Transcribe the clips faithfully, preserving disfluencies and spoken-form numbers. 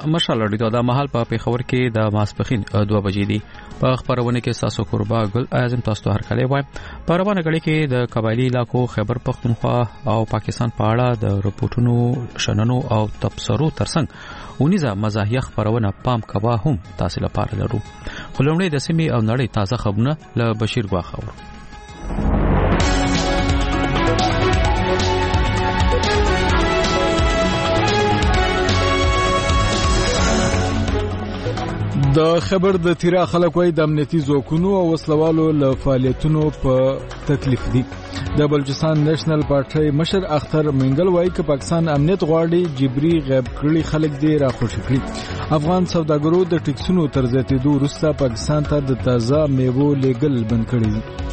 مشال اړیدو د محل په پیښور کې د ماسپخین دوه بجې دي. په خبرونه کې ساسو قربا ګل اعظم تاسو هر کله وای په روانه غړي کې د قبایلی علاقو خیبر پختونخوا او پاکستان په اړه د رپورټونو شننو او تبصرو ترڅنګ ونیزه مزاحیه خبرونه پام کوا هم تاسو لپاره لرو. خلونې د سیمې او نړۍ تازه خبرونه له بشیر غواخور. د خبر د تیرا خلک وای د امنیتي ځواکونو او وسلوالو له فعالیتونو په تکلیف دي. د بلوچستان نېشنل پارټي مشر اختر منګل وای ک پاکستان امنیت غواړي جبري غیب کړي خلک دی را خوشی کړي. افغان سوداګرو د ټیکسونو تر زیاتېدو وروسته پاکستان ته د تازه میوو لیګل بند کړي.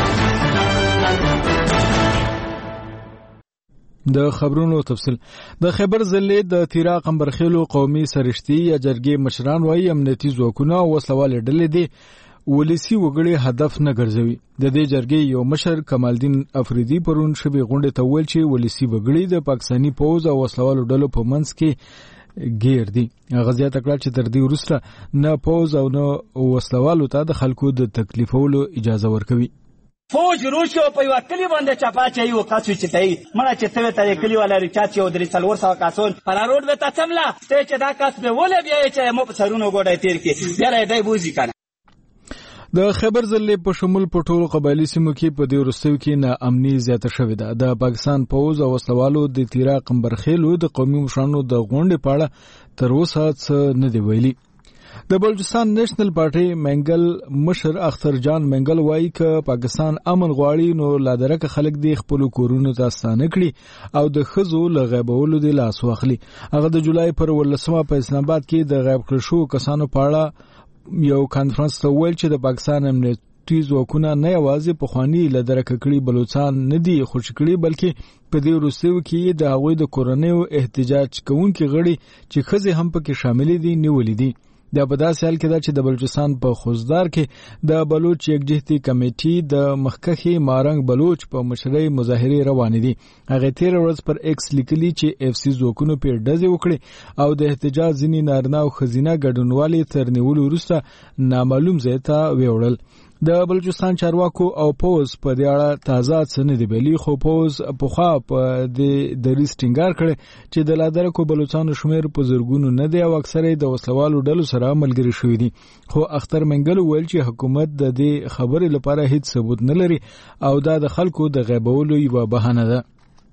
د خبرونو تفصیل د خبر ضلع د تیرا قمبرخیلو قومي سرشتي یا جرګې مشران وایي امنیتي ځواکونه او وسلوال ډلې دي ولسی وګړي هدف نه ګرځوي. د دې جرګې یو مشر کمالدین افریدي پرون شبي غونډه ته ویل چې ولسی وګړي د پاکستاني پوز او وسلوالو ډلو په منځ کې غیر دي. غزیا تکړه چې تر دې وروسته نه پوز او نه وسلوالو ته د خلکو د تکلیفولو اجازه ورکوي. فوج روشو په یو کلی باندې چپا چي او کاسو چتای مړه چې ته ته کلی والا ریچات یو درې څلور سو کاسون پر روډ وته تملا ته چې دا کاس به ولې بیا چې مو په سرونو ګوډه تیر کې بیا دای بوزي کنه. د خبر ضلع په شمول په ټولو قبایلی سیمو کې په دې وروستیو کې نا امني زیاته شوې ده. د پاکستان پوز او وسلوالو د تیرا قمبرخیلو د قومي مشرانو د غونډې پاړه تر اوسه څه نه دی ویلي. د بلوچستان نېشنل پارټي منګل مشر اختر جان منګل وایي ک پاکستان امن غواړي نو لادرک خلک دی خپل کورونو ته ستانه کړي او د خزو لغیبولو دی لاس واخلي. هغه د جولای پر ولسمه په اسلام آباد کې د غیب کړ شو کسانو پاړه یو کانفرنس ته ویل چې د پاکستان امنیتي ځواکونه نه یوازې په خواني لادرک کړي بلوچستان نه دی خوش کړي بلکې په دې وروستیو کې د هغوی د کورنیو احتجاج کوونکو غړي چې خزه هم پکې شامل دي نیولې دي. د بداسه حال کې دا چې د بلوچستان په خوزدار کې د بلوچ یکجهتي کمیټې د مخکخي مارنګ بلوچ په مشرۍ مظاهره روان دي. هغه تیر ورځ پر ایکس لیکلي چې اف سی زوکونو په ډزې وکړي او د احتجاج ځینی نارینه او خزینه ګډونوالي تر نیولو وروسته نامعلوم ځای ته ویوړل. د بلوچستان چارواکو او پوز په دې اړه تازه څه نه دی ویلي خو پوز په خوا په د دریس ټینګار کړي چې د لادرکو بلوچستان شمیر په زرګونو نه دی او اکثره د وسلوالو ډلو سره ملګری شوی دي. خو اختر منګل ویل چې حکومت د دې خبرې لپاره هیڅ ثبوت نه لري او دا د خلکو د غیبولو یو بهانه ده.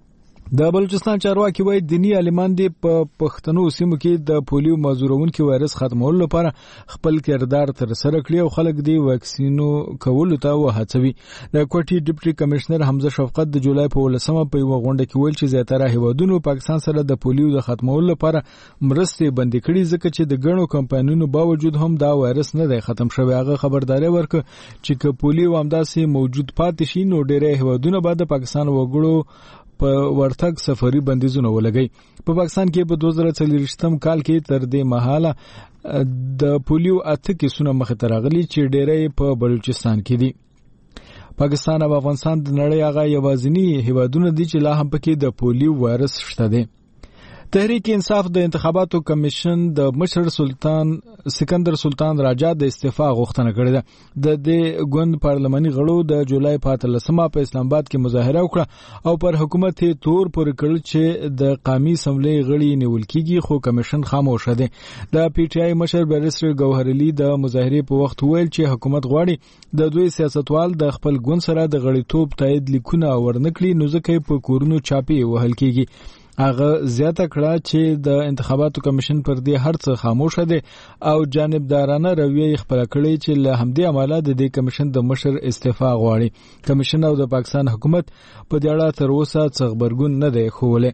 د بلوچستان چارواکي وایي دینی عالمان دي په پښتنو سیمو کې د پولیو مازورونکو وایرس ختمولو لپاره خپل کردار تر سره کړی او خلک دی واکسینو کولو ته وهڅوي. د کوټي ډیپټي کمشنر حمزه شفقت د جولای په ولسمه په یو غونډه کې ویل چې زیاتره هیوادونو پاکستان سره د پولیو د ختمولو لپاره مرستې بندي کړي ځکه چې د ګڼو کمپاینونو باوجود هم دا وایرس نه دی ختم شوی. هغه خبرداري ورکړه چې ک پولیو همداسې موجود پاتې شي نو ډېر هیوادونه به د پاکستان وګړو په ورتګ سفري بندیزونه ولګي. په پاکستان کې په دوه زره څلوېښتم کال کې تر دې مهاله د پولیو اته کیسونه مخ ته راغلي چې ډېرې په بلوچستان کې دي. پاکستان او افغانستان د نړۍ هغه یوازینی هیوادونه دي چې لا هم پکې د پولیو وایرس شته دي. تحریک انصاف د انتخاباتو کمیشن د مشر سلطان سکندر سلطان راجا د استعفا غوښتنه کړې ده. د دې ګوند پارلماني غړو د جولای په اتلسمه په اسلام آباد کې مظاهره وکړه او پر حکومت یې تور پر کړ چې د قومي اسمبلی غړي نیول کیږي خو کمیشن خاموش دی. د پی ټی آی مشر بیرسټر ګوهر علي د مظاهرې په وخت ویل چې حکومت غواړي د دوی سیاستوال د خپل ګوند سره د غړیتوب تایید لیکونه ورنکړي نو ځکه په کورونو چاپی وهل کیږي. هغه زیاته کړه چې د انتخاباتو کمیشن پر دې هر څه خاموش دی او جانبدارانه رویه خپل کړی چې له همدې عمله د دې کمیشن د مشر استعفا غواړي. کمیشن او د پاکستان حکومت په دې اړه تر اوسه څه خبرګون نه دی ښوولی.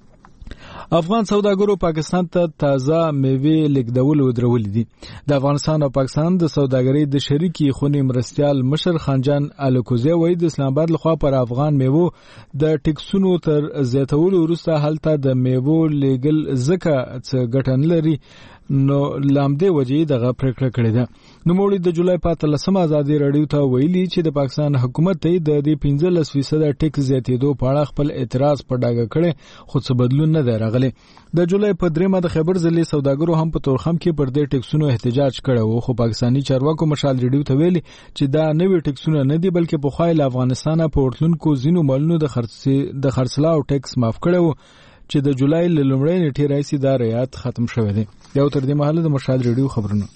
افغان سوداګرو پاکستان ته تازه میوې لیږدول ودرولې دي. د افغانستان او پاکستان د سوداګرۍ د شریکي خونې مرستیال مشر خانجان الکوزی وایي د اسلام آباد لخوا پر افغان میوو د ټیکسونو تر زیاتولو وروسته هلته د میوو لیږل ځکه څه ګټه نه لري نو لامدې وجې دغه پریکړه کړې ده. نوموړي د جولای په اتلسمه ازادي راډیو ته ویلي چې د پاکستان حکومت ته د دې پنځلس فیصد ټیکس زیاتېدو په اړه خپل اعتراض په ډاګه کړي خو څه بدلون نه دی راغلي. د جولای په دریمه د خیبر ضلع سوداګرو هم په تورخم کې پر دې ټیکسونو احتجاج کړی و، خو پاکستاني چارواکو مشال ریډیو ته ویلي چې دا نوې ټیکسونه نه دي بلکې په خوای له افغانستانه په ورتلونکو زینو مالونو د خرڅ د خرڅلاو ټیکس معاف کړی و چې د جولای له لومړۍ نیټې راځي دا رعایت ختم شوی دی. یو تر دې مهاله د مشال ریډیو خبرونه.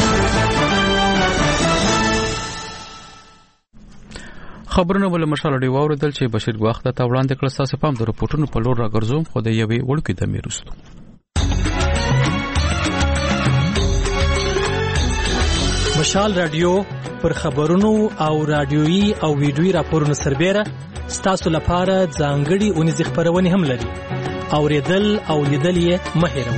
خبرونه ول مشال ریډیو اوریدل چې بشیر غوښته تا وړاندې کړل. تاسو پام د رپورټونو په لور راګرځوم خو د یوې وړکې د میرستو. مشال رادیو پر خبرونو او رادیويي او ویډیويي راپورونو سربېره ستاسو لپاره ځانګړي اونیز خبرونه هم لري. اوریدل او لیدل یې مه هېروئ.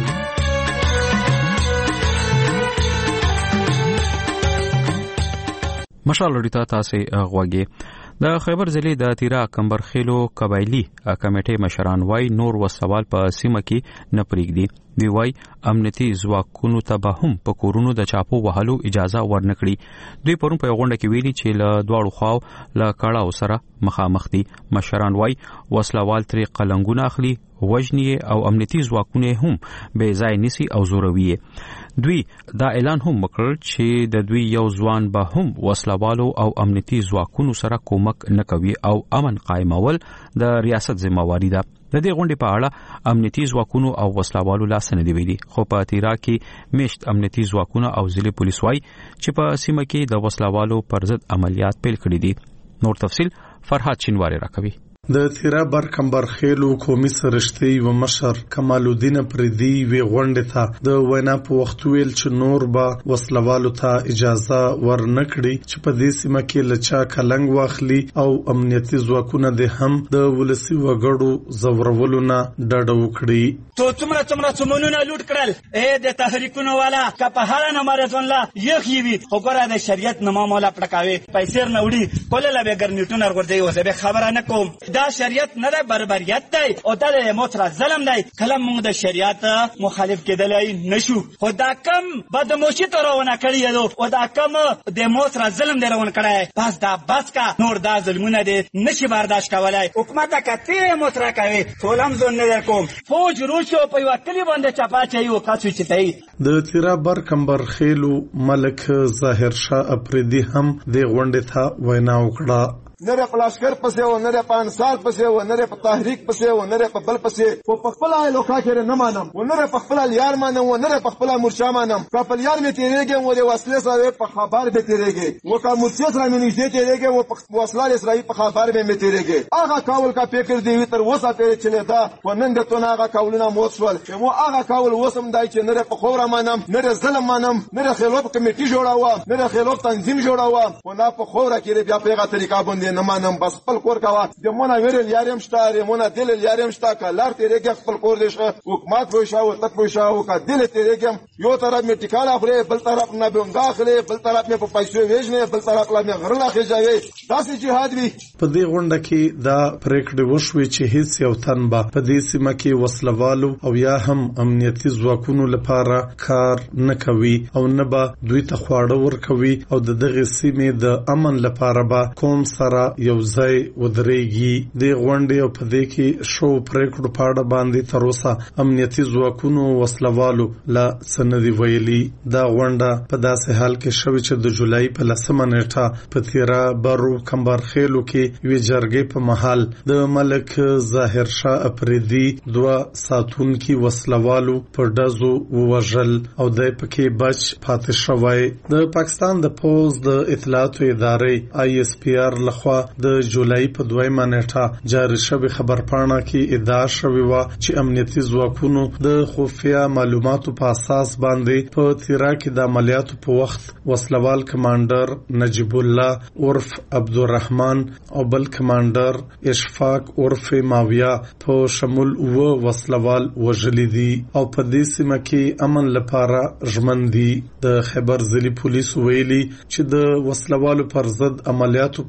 مشال رادیو تاسو غوږی. د خیبر ضلع د تیرا کمبرخیلو قبایلی کمیټې مشران وای نور وسوال په سیمه کې نه پریږدي. دی وای امنیتي ځواکونو ته به هم په کورونو د چاپو وهلو اجازه ورنکړي. دوی پرون په غونډه کې ویلي چې له دواړو خواو له کړهو سره مخامخ دي. مشران وای وسلوال ترې قلنګونه اخلي، وژني او امنیتي ځواکونه هم بې ځای نیسي او زوروي. دوی دا اعلان هم وکړ چې د دوی یو ځوان به هم وسلوالو او امنیتي ځواکونو سره کومک نه کوي او امن قائمول د ریاست ذمہواری ده. د دې غونډې په اړه امنیتي ځواکونو او وسلوالو لاس نه دی ویلي، خو په تیرا کې میشت امنیتي ځواکونه او ضلع پولیس وای چې په سیمه کې د وسلوالو پر ضد عملیات پیل کړي دي. نور تفصیل فرحات شینواری راکوي. د تیرا برکمبر خېلو قومي سرشتي و مشر کمال الدین پردي وی غونډه ته د وینا په وخت ویل چې نور با وسلوالو ته اجازه ورنکړي چې په دې سیمه کې لچا کلنګ واخلي او امنیتي ځواکونه د هم د ولسی وګړو زورولو نه ډډه وکړي. تو څومره څومره څمنونه لوټ کړل اے د تحریکونو والا کپهره نه مارځون لا یخ یوي وګوره د شریعت نه معاملې پټکاوي پیسې نه وړي کوله لا به ګرنیټونه ورغورځي او زه به خبره نه کوم. دا شریعت نه ده، بربریت دی او دا د موتره ظلم دی. کله موږ د شریعت مخالف کېدلای نشو، خو دا کم بدموشي ترونه کړی دی او دا کم د موتره ظلم دی روان کړی. بس دا بس کا نور دا ظلمونه دي نشي برداشت کولای. حکومت کته موتره کوي ټول هم ځون نه کوم. فوج روشو په یو کلی باندې چپا چي او کاسو چتای. د تیرا برکمبر خېلو ملک ظاهر شاه اپریدي هم د غونډې ته وینا وکړه. نره پلاشکر پسې و نره په انصار پسې و نره په تحریک پسې و نره په بل پسې و په خپل لوکا کې نه مانم و نره په خپل یار مانم و نره په خپل مرشا مانم. په خپل یار می تیریږي و د وسلې سره په خبر به تیریږي و کا مرشا سره می نږدې تیریږي و په وسلې سره په خبر به می تیریږي. هغه کاول کا فکر دی تر وسه پېر چلے دا و نن د تو هغه کاولونه موت شول چې و هغه کاول وسم دای چې نره په خوره مانم نره ظلم مانم نره خلاف کمیټي جوړاوه نره خلاف تنظیم جوړاوه و نه په خوره کې بیا په هغه طریقه باندې نه مانم. بس خپل کور کاوه د مونږ ویل یارم شته مونږ دل یارم شته کلار تیرېږي خپل کور دې شه حکومت وې شاو تک وې شاو کا دل تیرېږم یو طرف می ټیکاله خوري بل طرف نه به داخله بل طرف می په پیسو وېژنه بل طرف لا می غرلا خېځوي. داسې جهاد وی. په دې غونډه کې دا پریکړه وشوي چې هیڅ یو تن به په دې سیمه کې وسلوالو او یا هم امنیتي ځواکونو لپاره کار نه کوي او نه به دوی ته خواړه ورکوي او د دغه سیمې د امن لپاره به کوم سره یو ځای ودرېږي. د غونډې او په دې کې شو پریکړو په اړه باندې تر اوسه امنیتي ځواکونو وسلوالو لا سندي ویلي. دا غونډه په داسې حال کې شوې چې د جولای په لسمه نیټه په تیرا برو کمبرخېلو کې وی جرګې په محل د ملک ظاهر شاه اپریدي دوه ساتونکي وسلوالو په ډزو ووژل او د پکې بچ پاتې شوی. د پاکستان د پوز د اطلاعاتو ادارې آی اس پی آر لخوا د جولای په دویمه نیټه جاری شوی خبرپاڼه کې ادعا شوی و چې امنیتي ځواکونو د خفیه معلوماتو په اساس باندې په تیرا کې د عملیاتو په وخت وسلوال کمانډر نجیب الله عرف عبدالرحمن او بل کمانډر اشفاق عرف ماویا په شمول و وسلوال وژلي دي او په دې سیمه کې امن لپاره ژمن دي. د خیبر ضلع پولیس ویلي چې د وسلوالو پر ضد عملیاتو په وخت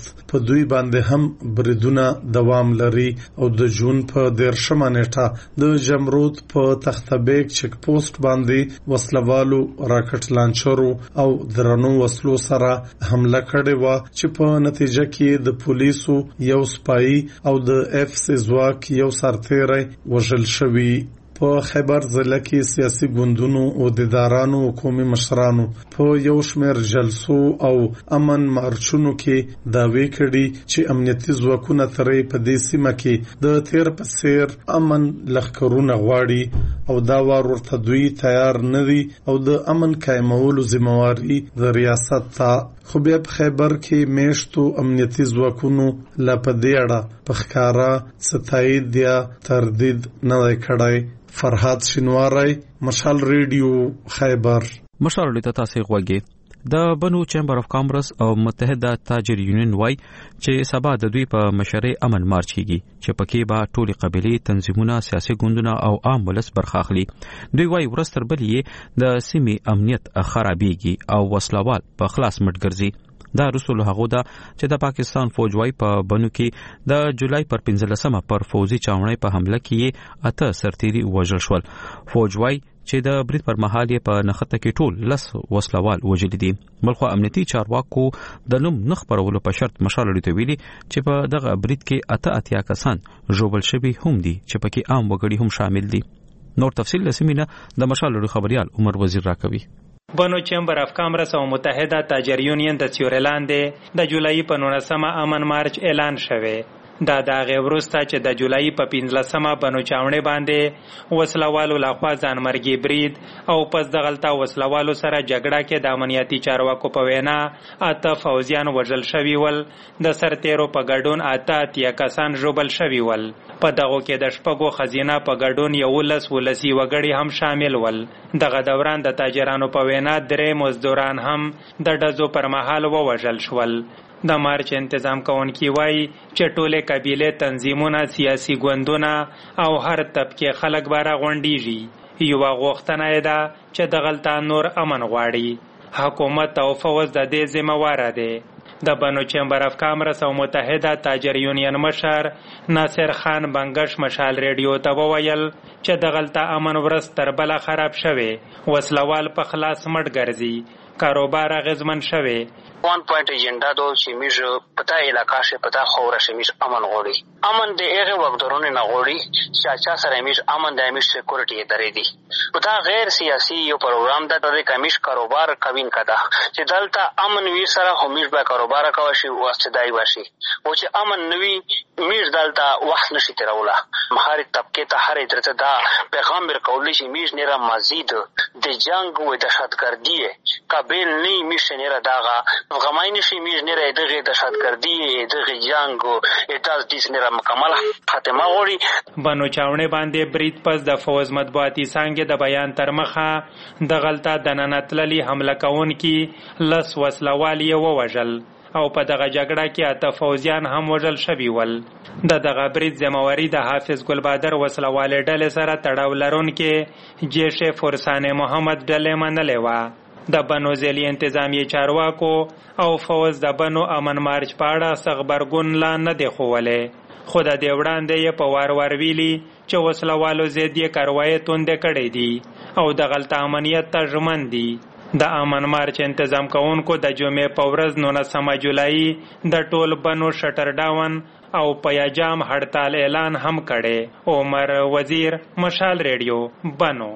اګست په دوی باندې هم بریدونه دوام لري او د جون په دیرشمه نیټه د جمرود په تختبیک چک پوسټ باندې وسلوالو راکټ لانچرو او درنو وسلو سره حمله کړې و چې په نتیجه کې د پولیسو یو سپایي او د اف سی ځواک یو سرتیری وژل شوی. په خیبر ضلع کې سیاسي ګوندونو او دیدارانو او قومي مشرانو په یو شمېر جلسو او امن مارچونو کې دعوی کړي چې امنیتي ځواکونه ترې په دې سیمه کې د تیر په څیر امن لښکرونه غواړي او دا وار ورته دوی تیار نه دي او د امن قائمولو ذمہواری د ریاست ته. خو بیا په خیبر کې میشتو امنیتي ځواکونو لا په دې اړه په ښکارا ستایید یا تردید نه دی کړی. فرحات شینواری، مشال ریډیو، خیبر. مشال ریډیو تاسو غوږی د بنو چیمبر اف کامرس او متحده تاجر یونین وای چې سبا د دوی په مشرۍ امن مارچ کیږي چې پکې به ټولي قبيلي تنظیمونه، سیاسي ګوندونه او عام ولس برخه اخلي. دوی وای ورستر بلې د سیمې امنیت خرابېږي او وسلوال په خلاص مټ ګرځي. دا رسول هغه دا چې د پاکستان فوج وای په بنو کې د جولای پر پنځلسمه پر فوزي چاونۍ په حمله کې اته سرتيري وژل شول. فوج وای چې د برید پر مهال یې په نخته کې ټول لس وسلوال وژل دي. بلخو امنیتي چارواکو د نوم نخ پرولو په شرط مشال لري ویلي چې په دغه برید کې اته اتیا کسان ژوبل شوي هم دي چې پکې عام وګړي هم شامل دي. نور تفصیل لسمینه د مشال لري خبريال عمر وزیر راکوي. بنو چیمبر اف کامرس او متحده تاجر یونین د سیورلاند د جولای په نولسمه امن مارچ اعلان شوه. دا د هغې وروسته چې د جولای په پنځلسمه بنو چاونۍ باندې وسلوالو لخوا ځانمرګي برید او پس دغلته وسلوالو سره جګړه کې د امنیتي چارواکو په وینا اته فوجیان وژل شوي ول. د سرتیرو په ګډون اته اتیا کسان ژوبل شوي ول. په دغو کې د شپږو خزینه په ګډون یولس ولسي وګړي هم شامل ول. دغه دوران د تاجرانو په وینا درې مزدوران هم د ډزو پر مهال ووژل شول. د مارچ انتظام کوونکي وایي چې ټولې قبیلې تنظیمونه، سیاسي ګوندونه او هر طبقه خلک به راغونډېږي. یوه غوښتنه یې ده چې دغلته نور امن غواړي. حکومت او فوز د دې ذمہواره دی. د بنو چیمبر اف کامرس او متحده تاجر یونین مشر ناصر خان بنگش مشال ریډیو ته وویل چې دغلته امن ورځ تر بله خراب شوی، وسلوال په خلاص مټ ګرځي، کاروبار اغیزمن شوی. وان پوینټ ایجنډا دو چې میږ پتا علاقہ شه پتا خوره شه میږ امن غوړي. امن د هغه وګړو نه غوړي چې چا سره میږ امن د میږ سکیورټي درې دي. پتا غیر سیاسي یو پروګرام د د کمیش کاروبار کوین کدا چې دلته امن وی سره همیش به کاروبار کوي شي واستدای وشي او چې امن نوي میږ دلته وخت نشي تیروله. مخاري طبقه ته هر درته دا پیغام ورکول شي میږ نه را مزید د جنگ او دهشتګردي قابل نه میشه نه داغه غمای نشي میږ نه را دغه دهشتګردي دغه جنگ او اتاز دیس نه را مکمل خاتمه غوړي. بنو چاونۍ باندې برید پس د فوز مطبوعاتي څنګه د بیان تر مخه د غلطه د ننتللي حمله کوونکي لس وسلوال یې ووژل او په دغه جګړه کې اته فوجیان هم وژل شوي ول. د دغه برید ذمہواری د حافظ ګلبادر وسلوالې ډلې سره تړاو لرونکې جیش فرسان محمد ډلې منلې وه. د بنو ځلي انتظامی چارواکو او فوز د بنو امن مارچ په اړه څه غبرګون لا نه دی ښوولی، خو د دې وړاندې یې په وار وار ویلي چې وسلوالو ضد یې کاروایې توندې کړې دي او د غلطه امنیت ته ژمن دي. د امن مارچ انتظام کوونکو د جمعې په ورځ نولسمه جولای د ټول بنو شټر ډاون او پیاجام هړتال اعلان هم کړي. عمر وزیر، مشال ریډیو، بنو.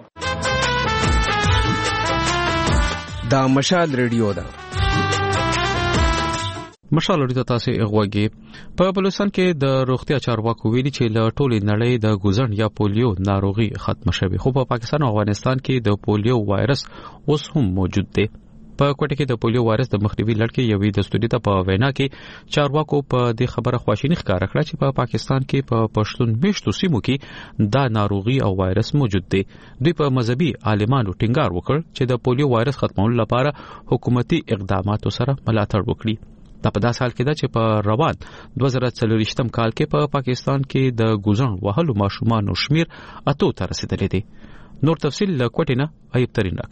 دا مشال ریډیو ده. مشال ریډیو تاسو غوږی. په بلوچستان کې د روغتیا چارواکو ویلي چې له ټولې نړۍ د ګوزن یا پولیو ناروغي ختم شوه، خو په پاکستان او افغانستان کې د پولیو وایرس اوس هم موجود دی. په کوټه کې د پولیو وایرس د مخنیوي لړ یوې دستوري ته په وینا کې چارواکو په دې خبره خواشینی ښکاره کړه چې په پاکستان کې په پښتون میشتو سیمو کې دا ناروغي او وایرس موجود دی. دوی په مذهبي عالمانو ټینګار وکړ چې د پولیو وایرس ختمولو لپاره حکومتي اقداماتو سره ملاتړ وکړي. دا په داسې حال کې ده چې په روان دوه زره څلوېښتم کال کې په پا پاکستان کې د ګوزن وهلو ماشومانو شمیر اتو ته رسیدلی دی. نور تفصیل له کوټې نه ایوب ترین راکوي.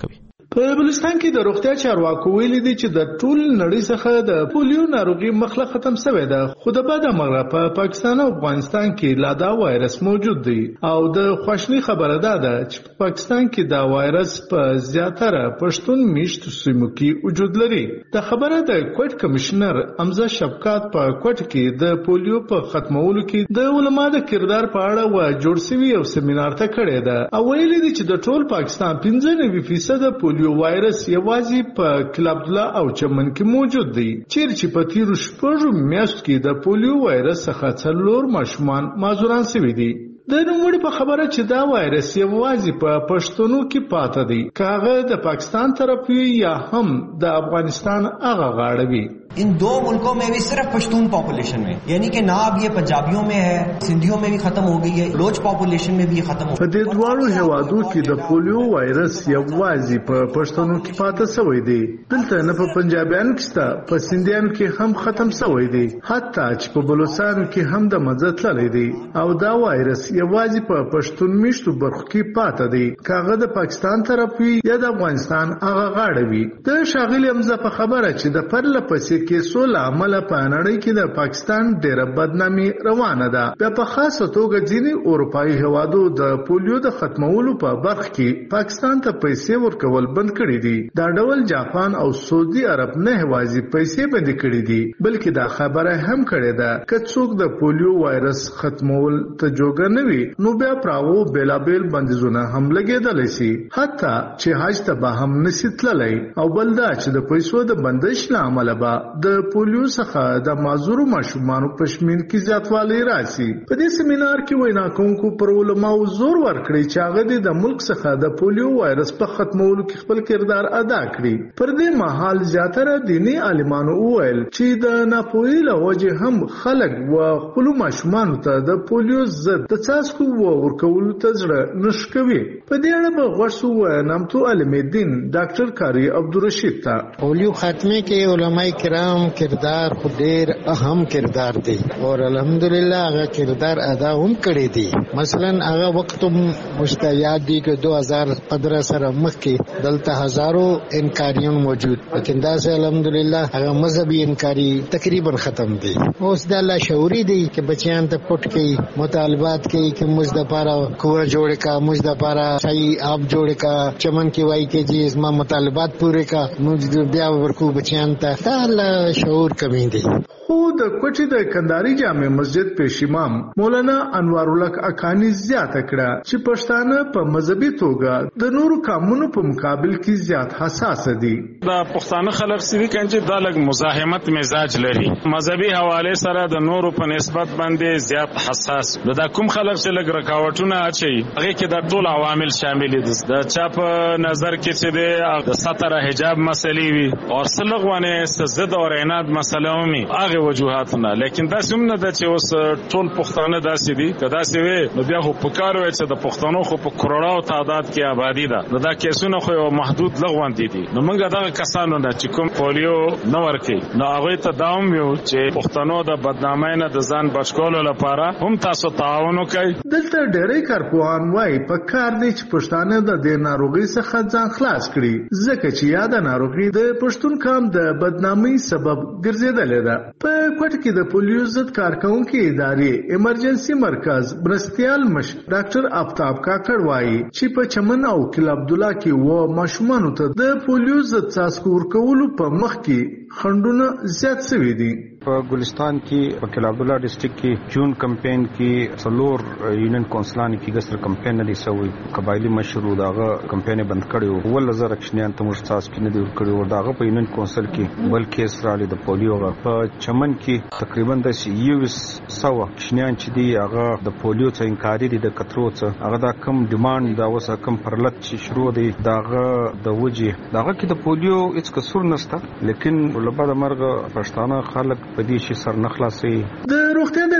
په بلوچستان کې د روغتیا چارواکو ویلي دي چې د ټول نړۍ څخه د پولیو ناروغي مخله ختم شوې ده، خو د بده مرغه په پاکستان او افغانستان کې لا دا وایرس موجود دی او د خواشنی خبره ده چې په پاکستان کې دا وایرس په زیاتره پښتون میشتو سیمو کې وجود لري. د خبره د کوټ کمشنر امزه شفقات په کوټ کې د پولیو په ختمولو کې د علماء د کردار په اړه و جوړ شوی یو سیمینار ته کړی ده او ویلي دي چې د ټول پاکستان پنځه نوي فیصد پولیو وایرس یوازې په کلاب الله او چمن کې موجود دی، چیرې چې په تیرو شپږو میاشتو کې د پولیو وایرس څخه څلور ماشومان معذوران شوي دي. د نوموړي په خبره چې دا وایرس یوازې په پښتنو کې پاتې دی، که هغه د پاکستان طرف وي یا هم د افغانستان هغه غاړه وي. इन दो मुल्कों में भी सिर्फ पश्तून पॉपुलेशन में, यानी कि ना अब ये पंजाबियों में है, सिंधियों में भी खत्म हो गई है, लोच पॉपुलेशन में भी ये खत्म हो गई. په دې دواړو هیوادو کې د پولیو وایرس یوازې په پښتنو کې پاتې شوی دی. دلته نه په پنجابیانو کې شته، په سندیانو کې هم ختم شوی دی، حتی چې په بلوچستان کې هم د مزه تللی دی او دا وایرس یوازې په پښتون میشتو برخو کې پاتې دی، که هغه د پاکستان طرف وي یا د افغانستان هغه غاړه وي. د ښاغلي حمزه په خبره چې د پرله پسې کې سول عمله په نړۍ کې د پاکستان ډېره بدنامي روانه ده. بیا په خاصه توګه ځینې اروپایي هیوادو د پولیو د ختمولو په برخه کې پاکستان ته پیسې ورکول بند کړي دي. دا ډول جاپان او سعودي عرب نه یوازې پیسې بند کړي دي بلکې دا خبره هم کړې ده که څوک د پولیو وایرس ختمول ته جوګه نه وي نو بیا پراو بیلابیل بندیزونه هم لګېدلی شي، حتی چې حج ته به هم نشي تللی. او بل دا چې د پیسو د بندش له امله به د پولیو څخه د معذورو ماشومانو په شمېر کې زیاتوالی راسي. په دې سیمینار کې وینا کوونکو پر علماو زور ورکړی چې هغه د ملک څخه د پولیو وایرس په ختمولو کې خپل کردار ادا کړي. پر دې مهال زیاتره دیني عالمانو وویل چې د ناپوهۍ له وجې هم خلک و خپلو ماشومانو ته د پولیو ضد د څاڅکو ورکولو ته زړه نه ښه کوي. په دې اړه به غوږ شو نامتو عالم دین ډاکټر کاری عبدالرشید ته. پولیو خاتمه کې علماء کرام کردار خو ډیر اهم کردار دی او الحمدلله هغه کردار ادا هم کړی دی. مثلا هغه وخت مشتیات دی چې دو هزار پندرہ سره مخکې دلته هزارو انکاریون موجود، لیکن دا سه الحمدلله هغه مذهبي انکاری تقریبا ختم دی. اوس د الله شعوري دی چې بچیان ته پټ کې مطالبات کوي چې موږ د پاره کوه جوړ کا، موږ د پاره صحیح آب جوړ کا، چمن کې وای کې چې اسما مطالبات پوره کا، موږ بیا ورکو بچیان ته. دا الله شعور کمی دی. خو د کوټې د کندهاري جامع مسجد پیش امام مولانا انوار الحق اکانی زیاته کړه چې پښتانه په مذهبي توګه د نورو قومونو په مقابل کې زیات حساس دي. دا پښتانه خلک سړي کنه د لګ مزاحمت مزاج لري، مذهبي حواله سره د نورو په نسبت باندې زیات حساس. دا کوم خلک چې لګ رکاوټونه اچي هغه کې د ټول عوامل شامل دي. د چا په نظر کې چې د ستر حجاب مسلې وي او سلغونه زد او عناد مسله ومي هغه وجوهاتونه، لیکن دا سمنه د چې اوس ټول پښتانه داسې دي کدا سی وي نو بیا خو پکار وي چې د پښتنو خو په کروڑاو تعداد کې آبادی ده. نو دا کیسونه خو یو محدود لغوان دي دي. نو موږ دا کسانو نه چې کوم پولیو نو ورکي نو هغه ته داوم یو چې پښتنو د بدنامۍ نه د ځان بچکولو لپاره هم تاسو تعاون وکړئ. دلته ډېری کارپوهان وایي په کار دي چې پښتانه د دې ناروغي څخه ځان خلاص کړي ځکه چې یاده ناروغي د پښتون قوم د بدنامۍ سبب ګرځېدلې ده. په کوټ کې د پولیو ضد کارکونکو ادارې ایمرجنسي مرکز برستیال مش ډاکټر آفتاب کاکړ وایي چې په چمن او کلاب عبدالله کې و ماشومانو ته د پولیو ضد څاڅکو ورکولو په مخ کې خنډونه زیات شوي دي. په ګلستان کې په کلاب عبدالله ډسټریکټ کې جون کمپاین کې څلور یونین کونسلان کې ګسر کمپاین نه دی سوی، قبایلی مشرو داغه کمپاین بند کړو، ول زر اکشنیان ته مرساس کې نه دی ور کړو، داغه په یونین کونسل کې بل کیس را لید د پولیو غ په چمن کې تقریبا د یو سو اکشنیان چې دی هغه د پولیو څخه انکاری دي د کترو څخه هغه دا کم ډیماند دا وسه کم پرلط چې شروع دی داغه د وجه داغه کې د پولیو هیڅ کسور نشته، لیکن لبا د مرګ پښتانه خلک په دې شي سر نخلاصي. د روغتیا د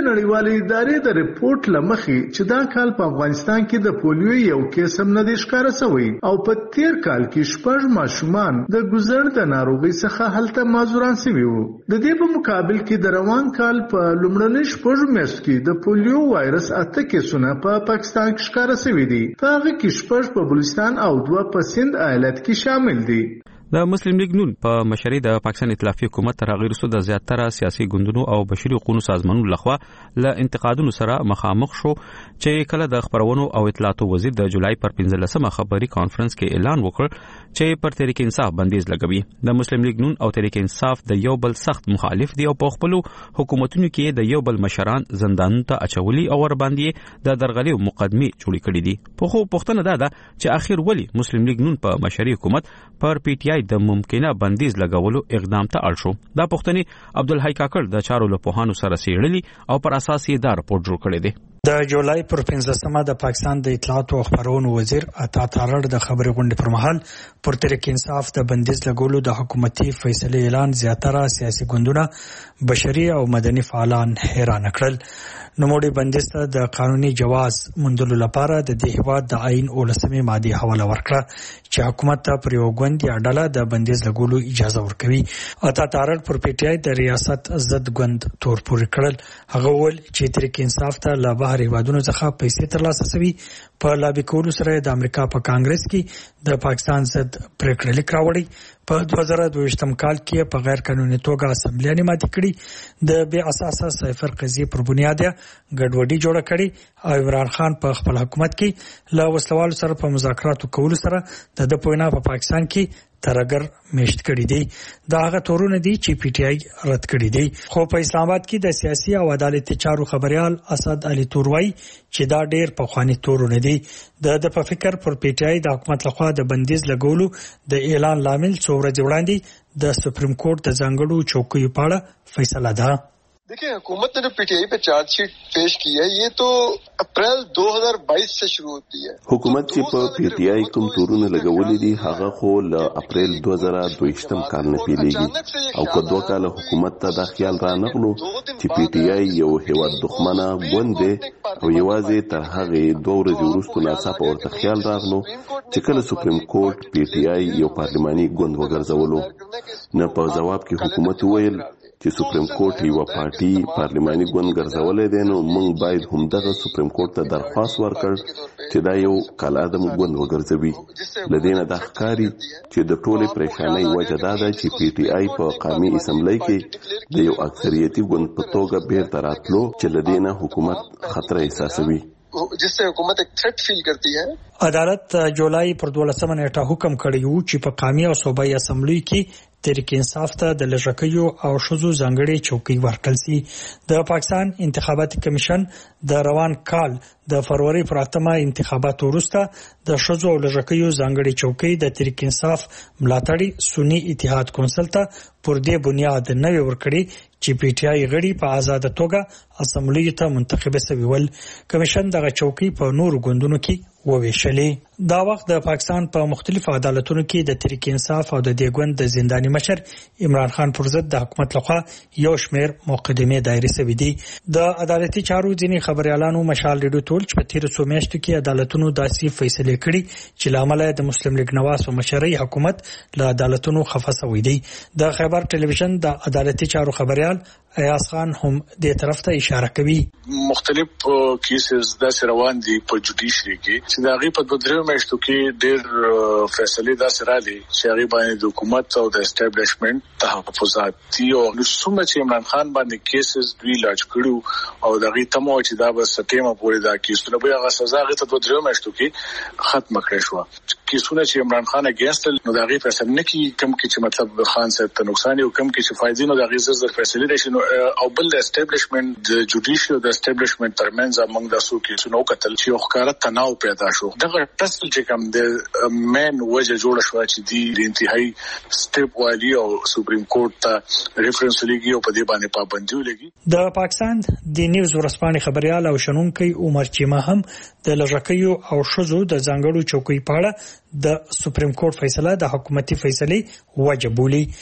نړیوالې ادارې د ریپورت لمخې چې دا کال په افغانستان کې د پولیو یو کیس هم نه دی ښکاره شوی او په تیر کال کې شپږ ماشومان د ګوزړ د ناروغۍ څخه هلته معذوران شوي وو. د دې په مقابل کې د روان کال په لومړنۍ شپږو میاشتو کې د پولیو وایرس اته کیسونه په پاکستان کې ښکاره شوي دي. په هغه کې شپږ په بلوچستان او دوه په سند ایالت کې شامل دي. د مسلم لیگ نون په مشرۍ د پاکستان ائتلافي حکومت تر هغې وروسته د زیاتره سیاسي ګوندونو او بشري حقوقو سازمانونو لخوا له انتقادونو سره مخامخ شو چې کله د خبرونو او اطلاعاتو وزیر د جولای پر پنځلسمه خبري کانفرنس کې اعلان وکړ چې پر تحریک انصاف بندیز لګوي. د مسلم لیگ نون او تحریک انصاف د یو بل سخت مخالف دي او په خپل حکومتونو کې د یو بل مشران زندانونو ته اچولي او ور باندې د درغلي مقدمه جوړې کړې دي. په خو پښتنه دا ده چې اخر ولی مسلم لیگ نون په مشرۍ حکومت پر پی ټی آی د ممکنه بندیز لګولو اقدام ته اړ شو. دا پښتني عبدالحی کاکړ د چارو له پوهانو سره سیړلی او پر اساس یې دا رپورټ جوړ کړی دی. د جولای پر پنځلسمه د پاکستان د اطلاعات او خبرونو وزیر عطا تارړ د خبرې غونډې پر مهال پر تحریک انصاف د بندیز لګولو د حکومتي فیصله اعلان زیاتره سیاسي ګوندونه بشري او مدني فعالان حیران کړل. نوموړي بندیز ته د قانوني جواز موندلو لپاره د دې هیواد د آئین اولسمې ماده حواله ورکړه چې حکومت ته پر یو ګوند یا ډله د بندیز لګولو اجازه ورکوي. عطا تارړ پر پی ټی آی د ریاست ضد ګوند تور پورې کړل. هغه ول چې تحریک انصاف ته له بهر هیوادونو څخه پیسې ترلاسه شوي په لابي کولو سره د امریکا په کانګرس کې د پاکستان ضد پریکړه لیک راوړی. په دوه زره دوه ویشتم کال کې په غیر قانوني توګه اسمبلی ماتې کړې د بې اساسه صفر قضیې پر بنیاد ګډوډي جوړه کړې او عمران خان په خپل حکومت کې له وسلوالو سره په مذاکراتو کولو سره د د پوینا په پاکستان کې ترګر میشت کړی دی. دا هغه تورونه دي چې پی ټی آی رد کړی دی. خو په اسلام آباد کې د سیاسي او عدالتي چارو خبريال اسد علي توروي چې دا ډېر په خواني تورونه دي. د د په فکر پر پی ټی آی د حکومت لخوا د بندیز لګولو د اعلان لامل څو ورځې وړاندې د سپریم کورټ د ځانګړو چوکیو په اړه فیصله ده. देखिए हुकूमत ने जो पीटीआई पे चार्जशीट पेश की है ये तो अप्रैल दो हज़ार बाईस से शुरू होती है. हुकूमत چې په پی ټی آی کوم تورونه لګولې دي هغه خو له اپریل دوه زره دوه ویشتم کال نه پیلېږي او که دوه کاله حکومت ته دا خیال را نغلو چې پی ټی آی یو هیواد دښمنه ګوند دی او یوازې تر هغې دوه ورځې وروسته ناڅاپه ورته خیال راغلو چې کله سپریم کورټ پی ټی آی یو پارلماني ګوند وګرځولو نه په جواب کې حکومت وویل چې سپریم کورټ یو پارټي پارلماني ګوند ګرځولې دی نو موږ باید همدغه سپریم کورټ ته درخواست ورکړ چې دا یو کالعدم ګوند وګرځوي. لدې نه دا ښکاري چې د ټولې پریشانۍ وجه دا ده چې پی ټی آی په قومي اسمبلی کې د یو اکثریتي ګوند په توګه بیرته راتلو چې لدې نه حکومت خطر احساسوي जिससे हुकूमत एक थ्रेट फील करती है. عدالت جولای پر دولسمه نیټه حکم کړی و چې په قومي او صوبایي اسمبلی کې تحریک انصاف ته د لږکیو او ښځو ځانګړي چوکۍ ورکړل شي. د پاکستان انتخاباتي کمیشن د روان کال د فروری پر اتمه انتخاباتو وروسته د ښځو او لږکیو ځانګړي چوکۍ د تحریک انصاف ملاتړي سنی اتحاد کونسل ته پر دې بنیاد نوې ورکړي چې پی ټی آی غړي په آزاد توګه اسمبلی ته منتخب شوي ول. کمیشن دغه چوکۍ په نورو ګوندونو کې وویشلې. دا وخت د پاکستان په مختلفو عدالتونو کې د تحریک انصاف او د دې ګوند د زنداني مشر عمران خان پر ضد د حکومت لخوا یو شمېر مقدمې دایره شوي دي. د عدالتي چارو ځینې خبريالانو مشال ریډیو ټول چې په تیر څو میاشتو کې عدالتونو داسې فیصله کړي چې لامل د مسلم لیگ نواز په مشرۍ حکومت له عدالتونو خفه شوی دی. د خیبر ټلویزیون د عدالتي چارو خبريال ایاز خان هم دې طرف ته اشاره کوي. مختلف کیسز داسې روان دي په جوډیشري کې چې د هغې په دوه درې میاشتو کې ډېر فیصلې داسې راغلي چې هغې باندې د حکومت او د اسټابلیشمنټ تحفظات دي او څومره چې عمران خان باندې کیسز دوی لاج کړي او د هغې تمه وه چې دا به ستیمه پورې دا کیسونه به هغه سزا هغې ته دوه درې میاشتو کې ختمه کړې شوه. کیسونه چې عمران خان اګینسټ نو د هغې فیصله نه کېږي کوم کې چې مطلب خان صاحب ته نقصان وي او کوم کې چې فایدې نو د هغې زر زر فیصلې راشي او بل د اسټابلیشمنټ د جوډیشري او د اسټابلیشمنټ ترمنځ موږ د څو کیسونو وکتل چې یو ښکاره تناو پیدا شو. دغه ټسل چې کوم د مین وجه جوړه شوه چې دی د انتهایی سټیپ والي او سپریم کورټ ته ریفرنس لګي او په دې باندې پابندي ولګي. د پاکستان د نیوز ورسپانې خبريال او شنونکي عمر چیمه هم د لږکیو او ښځو د ځانګړو چوکۍ په اړه د سپریم کورټ فیصله د حکومتي فیصلې وجه بولي.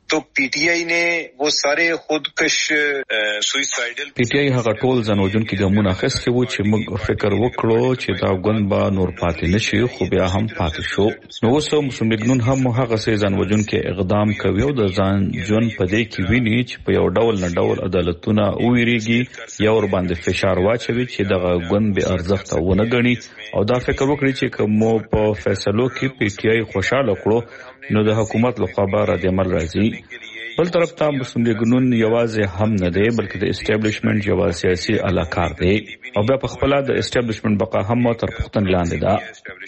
तो पीटीआई ने वो सारे خودکش سویسایډل پی ټی آی هغه ټول ځانوژونکي ګامونه اخیستي وو چې موږ فکر وکړو چې دا ګوند به نور پاتې نشي، خو بیا هم پاتې شو. نو اوس مسلم لیګ نون هم هغه سي ځانوژونکي اقدام کوي او د ځان جون په دې کې ویني چې په یو ډول نه ډول عدالتونه ویریږي یا ور باندې فشار واچوي چې دغه ګوند به ارزښت ونه ګڼي او دا فکر وکړي چې کوم په فیصلو کې پی ټی آی خوشاله کړو نو د حکومت لخوا به رد عمل راځي. بل طرف ته مسلم لیګ نون یوازې هم نه دی بلکې د اسټابلیشمنت یو سیاسي علاقار دی او بیا په خپل د اسټابلیشمنت بقا هم تر پختن لاندې ده.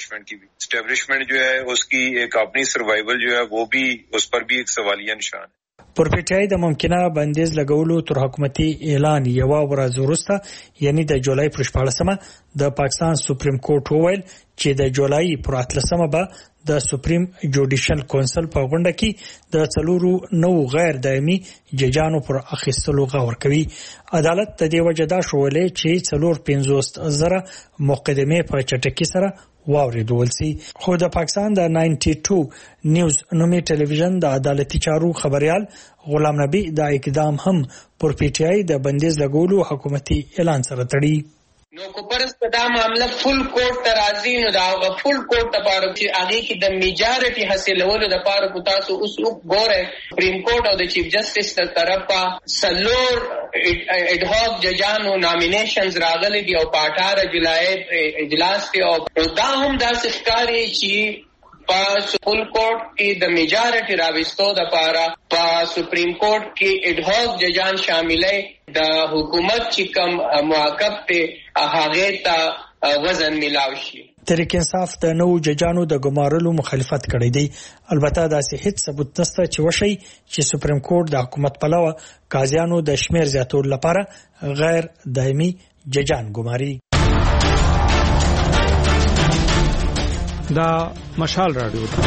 اسټابلیشمنت جو ہے اس کی ایک اپنی سروائیول جو ہے وہ بھی اس پر بھی ایک سوالیہ نشان ہے. پر پی ټی آی د ممکنه بندیز لګولو تر حکومتي اعلان یو ورځ وروسته یعنی د جولای پر شپاړسمه د پاکستان سپریم کورټ وویل چې د جولای پر اتلسمه به د سپریم جوډیشل کونسل په غونډه کې د څلورو نو غیر دایمي ججانو پر اخیستلو غور کوي. عدالت د دې وجه دا شولې چې څلور پنځوس زره مقدمه په چټکی سره واوریدول سي. خو د پاکستان د نائنټي ټو نیوز نومي ټلویزیون د عدالتي چارو خبريال غلام نبی دا اقدام هم پر پی ټی آی د بندیز لګولو حکومتي اعلان سره تړي. نو کو پرس دا معاملہ فل کورټ ترازی نو دا فل کورټ لپاره چې هغه کې د میجارټي حاصلولو لپاره کو تاسو اوس وګورئ سپریم کورټ او د چیف جسټس تر طرفه سلور اډ هاک ججانو نامینیشنز راغلي دی او په اٹھارہ جولای اجلاس دی او دا هم د سفکاري چې په فل کورټ کې د میجارټي راوستو د لپاره په سپریم کورټ کې اډ هاک ججان شاملې د حکومت چې کوم موقف ته هغه ته وزن ملاوي شي. تحریک انصاف د نو ججانو د ګمارلو مخالفت کړی دی. البته دا هیڅ ثبوت نشته چې وشي چې سپریم کورټ د حکومت پلوه قاضیانو د شمیر زیاتولو لپاره غیر دایمي ججان ګماري. دا مشال رادیو ده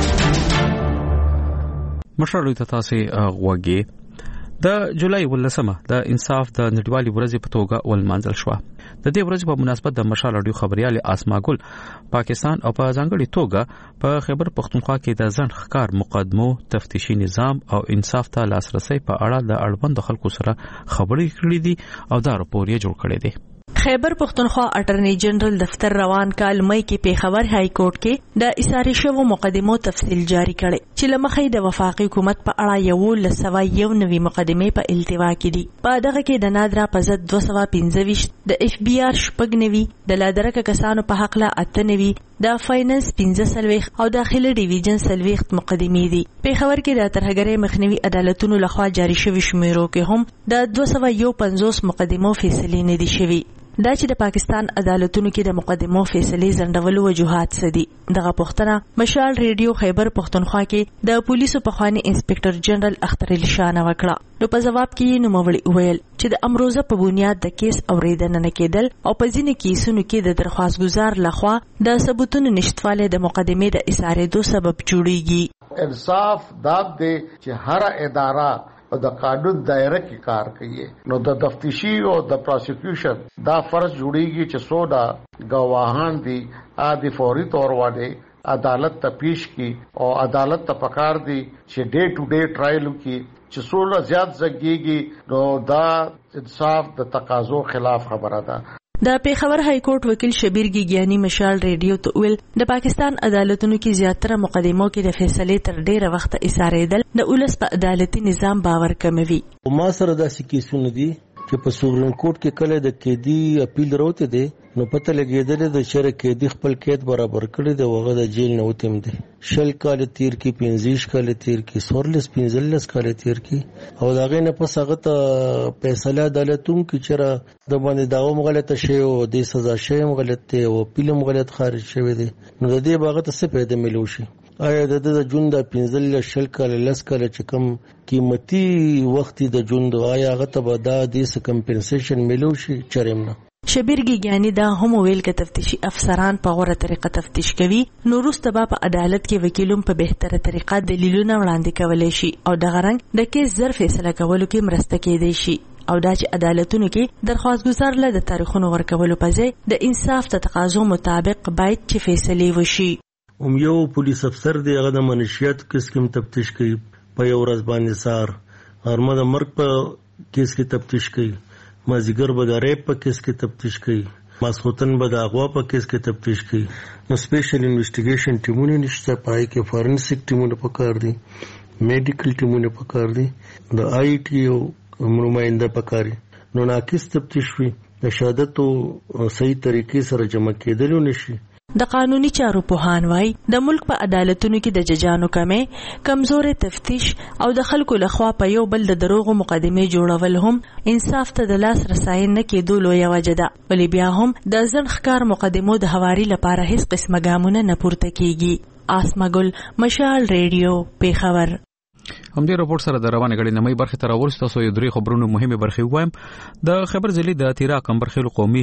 مشال رادیو ته تاسو غوږی د جولای ولسمه د انصاف د نړیوالې ورځې په توګه ولمانځل شو. د دې ورځې په مناسبت د مشال رادیو خبريال اسما ګل پاکستان او په ځانګړي توګه په خیبر پختونخوا کې د ځنډ ښکار مقدمو تفتیشي نظام او انصاف ته لاسرسي په اړه د اړوند خلکو سره خبرې کړې دي او دا راپور یې جوړ کړی دی. خیبر پختونخوا اټرنی جنرال دفتر روان کال مئی کې پیښور های کورټ کې د اسارې شوو مقدمو تفصیل جاری کړي چې لمخې د وفاقي حکومت په اړه یو لسوه یو نوي مقدمه په التوا کې دي. په دغه کې د نادرا په ضد دوه سوه پنځه ویشت، د اف بی آر شپږ نوي، د لادرکه کسانو په حق له اته نوي، د فاینانس پنځه سلويخ او داخلي ډیویژن سلويخ مقدمې دي. پیښور کې د ترهګرۍ مخنیوي عدالتونو لخوا جاری شوی شمیرو کې هم د دوه سوه یو پنځوس مقدمو فیصلې نه دي شوي. دا چې د پاکستان عدالتونو کې د مقدمو فیصلې ځنډولو وجوهات څه دي؟ دغه پوښتنه مشال ریډیو خیبر پختونخوا کې د پولیسو پخوانی انسپکټر جنرال اختر علي شاه نه وکړه. نو په جواب کې نوموړي وویل چې د امروزه په بنیاد د کیس اوریدنه نه کېدل او په ځینې کیسونو کې د درخواست گزار لخوا د ثبوتونو نشټواله د مقدمې د اسارېدو سبب جوړیږي. انصاف داب دی چې هر اداره او د قانون دایره کې کار کوي. نو د تفتیشي او د پروسیکیوشن دا فرض جوړیږي چې څودا گواهان دي عادي فوري تور باندې عدالت ته پیش کی او عدالت ته پکار دي چې ډے ټو ډے ټرایل کی چې څوله زیات زګيږي نو دا انصاف د تقاضو خلاف خبره ده. د پیښور های کورټ وکیل شبیر ګیانی مشال ریډیو ته ویل د پاکستان عدالتونو کې زیاتره مقدمو کې د فیصلې تر ډیره وخت اسارېدل د اولس په عدالتي نظام باور کموي. ما سره داسې کیسونه دي چې په سپریم کورټ کې کله د قیدی اپیل راوته دي نو پته لګیدل د شرک قیدی خپل قید برابر کړی دی وغه د جیل نه وتیم دي. شل کال تیر کې پنځه کال تیر کې سورلس پنځلس کال تیر کې او داغه نه پس هغه ته فیصله عدالتوم کې چیرې د باندې داو مغلطه شی او د سزا شی مغلطه او پیلم غلط خارج شوی دی. نو د دې باغ ته څه پیدا ملو شي؟ آیا د د ژوند د پنځل شل کال لس کال چې کم قیمتي وخت د ژوند آیا هغه ته به د دې کمپنسیشن ملو شي چرېم نه؟ شبیر ګیانی دا هم ویل ک تفتیشي افسران په غوړه طریقه تفتیش کوي نو وروسته به په عدالت کې وکیلوم په بهتره طریقه دلیلونه وړاندې کولای شي او د غرنګ د کیس ظرف فیصله کولو کې مرسته کېدای شي او دا چې عدالتونو کې درخواست گزار له د تاریخونو ورکولو په ځای د انصاف د تقاضو مطابق باید چې فیصله وشي. هم یو پولیس افسر دی هغه د منشیات کیس کې تفتیش کوي په یو ورځ باندې سار غرمه د مرګ په کیس کې تفتیش کوي، مازیګر به د ریپ په کیس کې تفتیش کوي، ماسخوتن به د اغوا په کیس کې تفتیش کوي. نو سپیشل انویسټیګیشن ټیمونه نشته، پای کې فورنسیک ټیمونه پکار دي، میډیکل ټیمونه پکار دي، د آی ټي او نماینده پکاري. نو ناقص تفتیش وي د شهادت او صحیح طریقې سره جمع کېدل نشي. د قانوني چارو پوهان وای د ملک په عدالتونو کې د ججانو کمې، کمزورې تفتیش او د خلکو لخوا په یو بل د دروغو مقدمې جوړول هم انصاف ته د لاس رسای نه کېدو لویه وجه ده. ولی بیا هم د ځن ښکار مقدمو د هواري لپاره هیڅ قسمه ګامونه نه پورته کیږي. آسما ګل، مشال ریډیو، پیښور. هم دې راپور سره د روانه غړي نمای برخه تر اورس تاسو یو درې خبرونو مهمه برخه وایم. د خبر ځلې د تیرا کمبرخیل قومي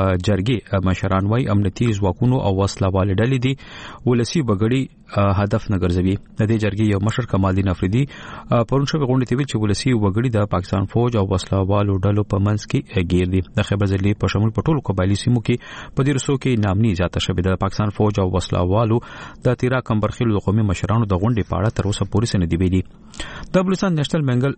جرګې مشران وای امنیتي ځواکونو او وسله وال ډلې دي ولسی بغړي هدف نه ګرځوي. د دې جرګې یو مشر کمال الدین افریدي پرون شو غونډه تی ویل چې ولسی وګړي د پاکستان فوج او وسله والو ډلو په منځ کې غیر دي. د خبر ځلې په شمول پټول قبایلی سیمو کې په دې رسو کې نامني زیاته شوه. د پاکستان فوج او وسله والو د تیرا کمبرخیل قومي مشرانو د غونډې په اړه تر اوسه پورې سن دی ویلي. د بلوچستان نېشنل منګل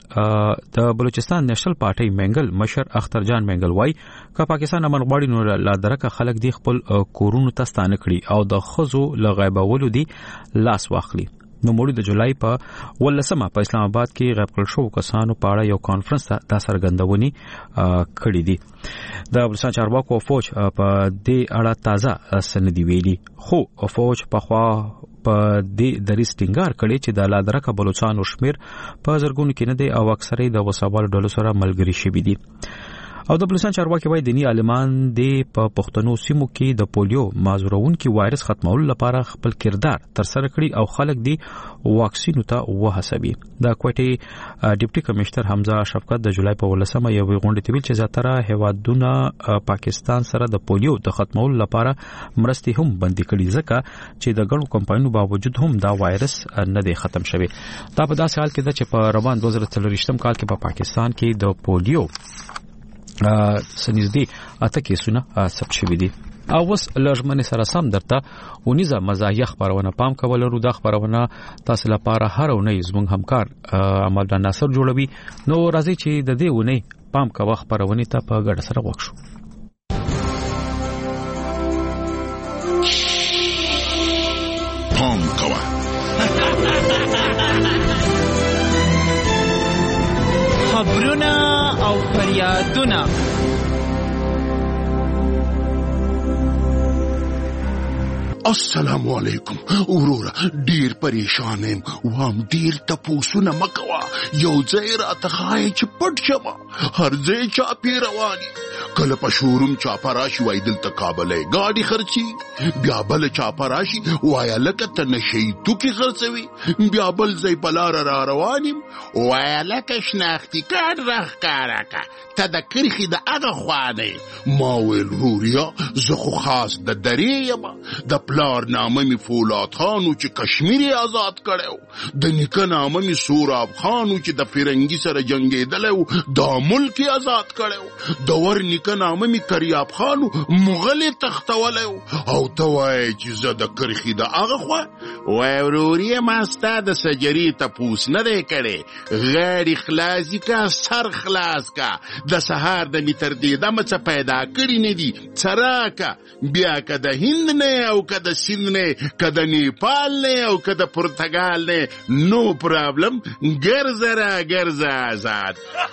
د بلوچستان نېشنل پارټي منګل مشر اختر جان منګل وای ک پاکستان امن غواړي نو لا درکه خلک دی خپل کورونو ته ستانه کړي او د خزو لغایبولو دی لاس واخلي. نو موږ د جولای په ولسمه په اسلام آباد کې غیب کړل شو کسانو په اړه یو کانفرنس ته د سرګندونی کړی دی. د بلوچستان چارواکو فوج په دې اړه تازه سندې ویلي، خو فوج په خوا په دې دریس ټینګار کړي چې د لادرکه بلوچستان او شمیر په زرګونو کې نه دی او اکثره د وسوال ډلو سره ملګری شوي دي. او د بلوچستان چارواکي وایي دینی عالمان د په پښتنو سیمو کې د پولیو مازورونکي وایرس ختمولو لپاره خپل کردار تر سره کړي او خلک دی واکسینو ته وهڅوي. د کوټي ډیپټي کمشنر حمزه شفقت د جولای په ولسمه یو غونډه تی ویل چې زیاتره هیوادونه پاکستان سره د پولیو د ختمولو لپاره مرستې هم بندي کړي ځکه چې د ګڼو کمپاینونو باوجود هم دا وایرس نه دی ختم شوی. دا په داسې حال کې ده چې په روان دوه زره څلوېښتم کال کې په پا پاکستان کې د پولیو سنځدي اته کیسونه ثبت شوي دي. او وس لږمن سره سم درته اونیزه مزاحیه خبرونه پام کول ورو د خبرونه تاسو لپاره هر اونۍ زموږ همکار عمل د ناصر جوړوي. نو راځي چې د دې اونۍ پام کوه خبرونه ته په ګډه سره وښو. پام کوه خبرونه او فریادونه. السلام علیکم اورورا، ډیر پریشان یم، وام ډیر تپوسونه مکوا، یو ځای راته ښایي چې پټ شمه، هر ځای چاپې رواني، کله په شوروم چاپه راشي وایي دلته کابلی ګاډي خرڅي، بیا بل چاپه راشي وایه لکه ته نشهی توکې خرڅوي، بیا بل ځای په لاره را روان یم وایه لکه شناختي کارت راښکاره که ته د کرښې د هغه خوا نه یې. ما ویل روریا زه خو خاص د درې یم، د پلار نامه می فولاد خانو چې کشمیر آزاد کړو، د نیکه نامه می سوراب خانو چې د فرنګي سره جنگېدلی دا ملک آزاد کړو، د ور نیکه نامه می کریاب خانو مغل تختولی او ته وایې چې زه د کرښې د هغه خوا. وایي ورورې ما ستا د سجرې تپوس نه دی کړی، غاړې خلاصي کا سر خلاص کا، د سهار د می تر دې دمه څه پیدا کړي نه دي څه راکه، بیا که د هند نه او که د سیند نه، که د نیپال نه او که د پرتګال نه، نو پرابلم، ګرځه را ګرځه آزاد.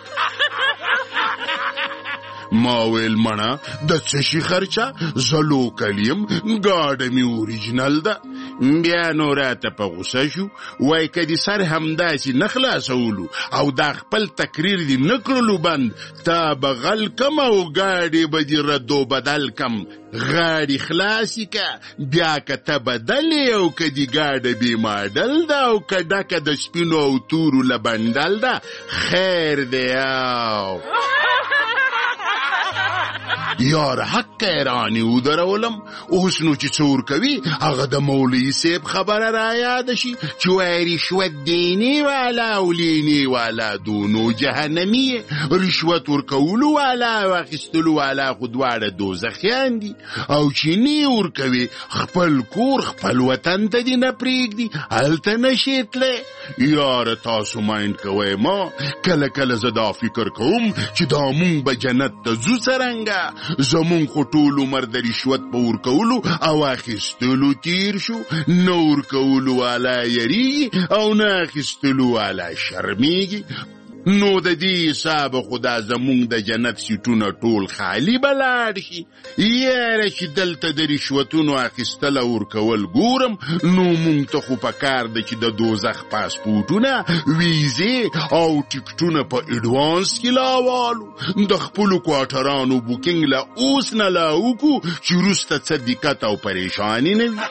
ما ویل مړه د څه شي خرچه، زه لوکل یم، ګاډه مې اوریجنل ده. بیا نو راته په غوسه شو، وایي که دې سر همداسې نه خلاصولو او دا خپل تقریر دې نه کړلو بند، تا به غل کم او ګاډې به دې رد و بدل کم. غاړې خلاصې که بیا که ته بدلې او که دې ګاډه بې ماډل ده او که ډکه د سپینو او تورو له بنډل ده، خیر دی. او یار حق ایرانی ودرولم اوس نو چې څور کوي هغه د مولوی صاحب خبره را یاد شي چې وای رشوت دینی والا او لینی والا دونو جهنمی رشوت ورکولو والا واخیستلو والا خو دواړه دوزخیان دي او چې نی ورکوي خپل کور خپل وطن ته دي نه پرېږدي هلته نشي تللی. یاره تاسو مایند کوئ ما کله کله زه دا فکر کوم چې دا مونږ به جنت ته ځو څرنګه زمونږ خو ټول عمر د رشوت په ورکولو او اخیستلو تیر شو، نه ورکولو والا یریږي او نه اخیستلو والا شرمیږي. نو د دې حساب خدا زمونږ د جنت سیټونه ټول خالی بلاړ شي. یاره چې دلته د رشوتونو اخیستل او ورکول ګورم نو مونږ ته خو پکار ده چې د دوزخ پاسپورټونه ویزې او ټیکټونه په اډوانس کې لاوالو، د خپلو کوارټرانو بوکینګ له اوس نه لا وکړو چې وروسته څه دقت او پریشاني نه وي.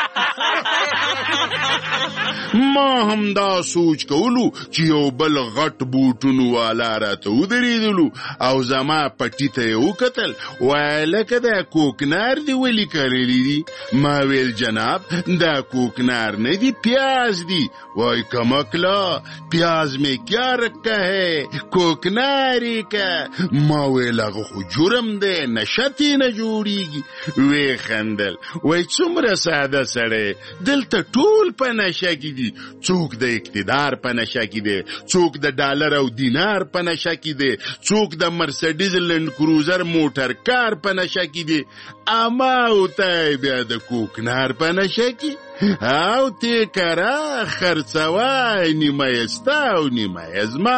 ما هم دا سوچ کولو چې یو بل غټ بوټونو والا راته ودرېدلو او زما پټي ته یې وکتل، وایه لکه دا کوکنار دي ولې کرلی دي؟ ما ویل جناب دا کوکنار نه دي پیاز دي. وای کمکلا پیاز میں کیا رکھا ہے کوکناری کا؟ ما ویل هغه خو جرم دی نشتی نه جوړیږي. وی خندل وای څومره ساده سړی، دلته ټول په نشه کې دي، څوک د اقتدار په نشه کې دی، څوک د ډالر او دینار په نشه کې دی، څوک د مرسډیز لند کروزر موټر کار په نشه کې دی، اما او ته بیا د کوکنار په نشه کې او تی کرا خرڅوای نیمه ستا او نیمه زما.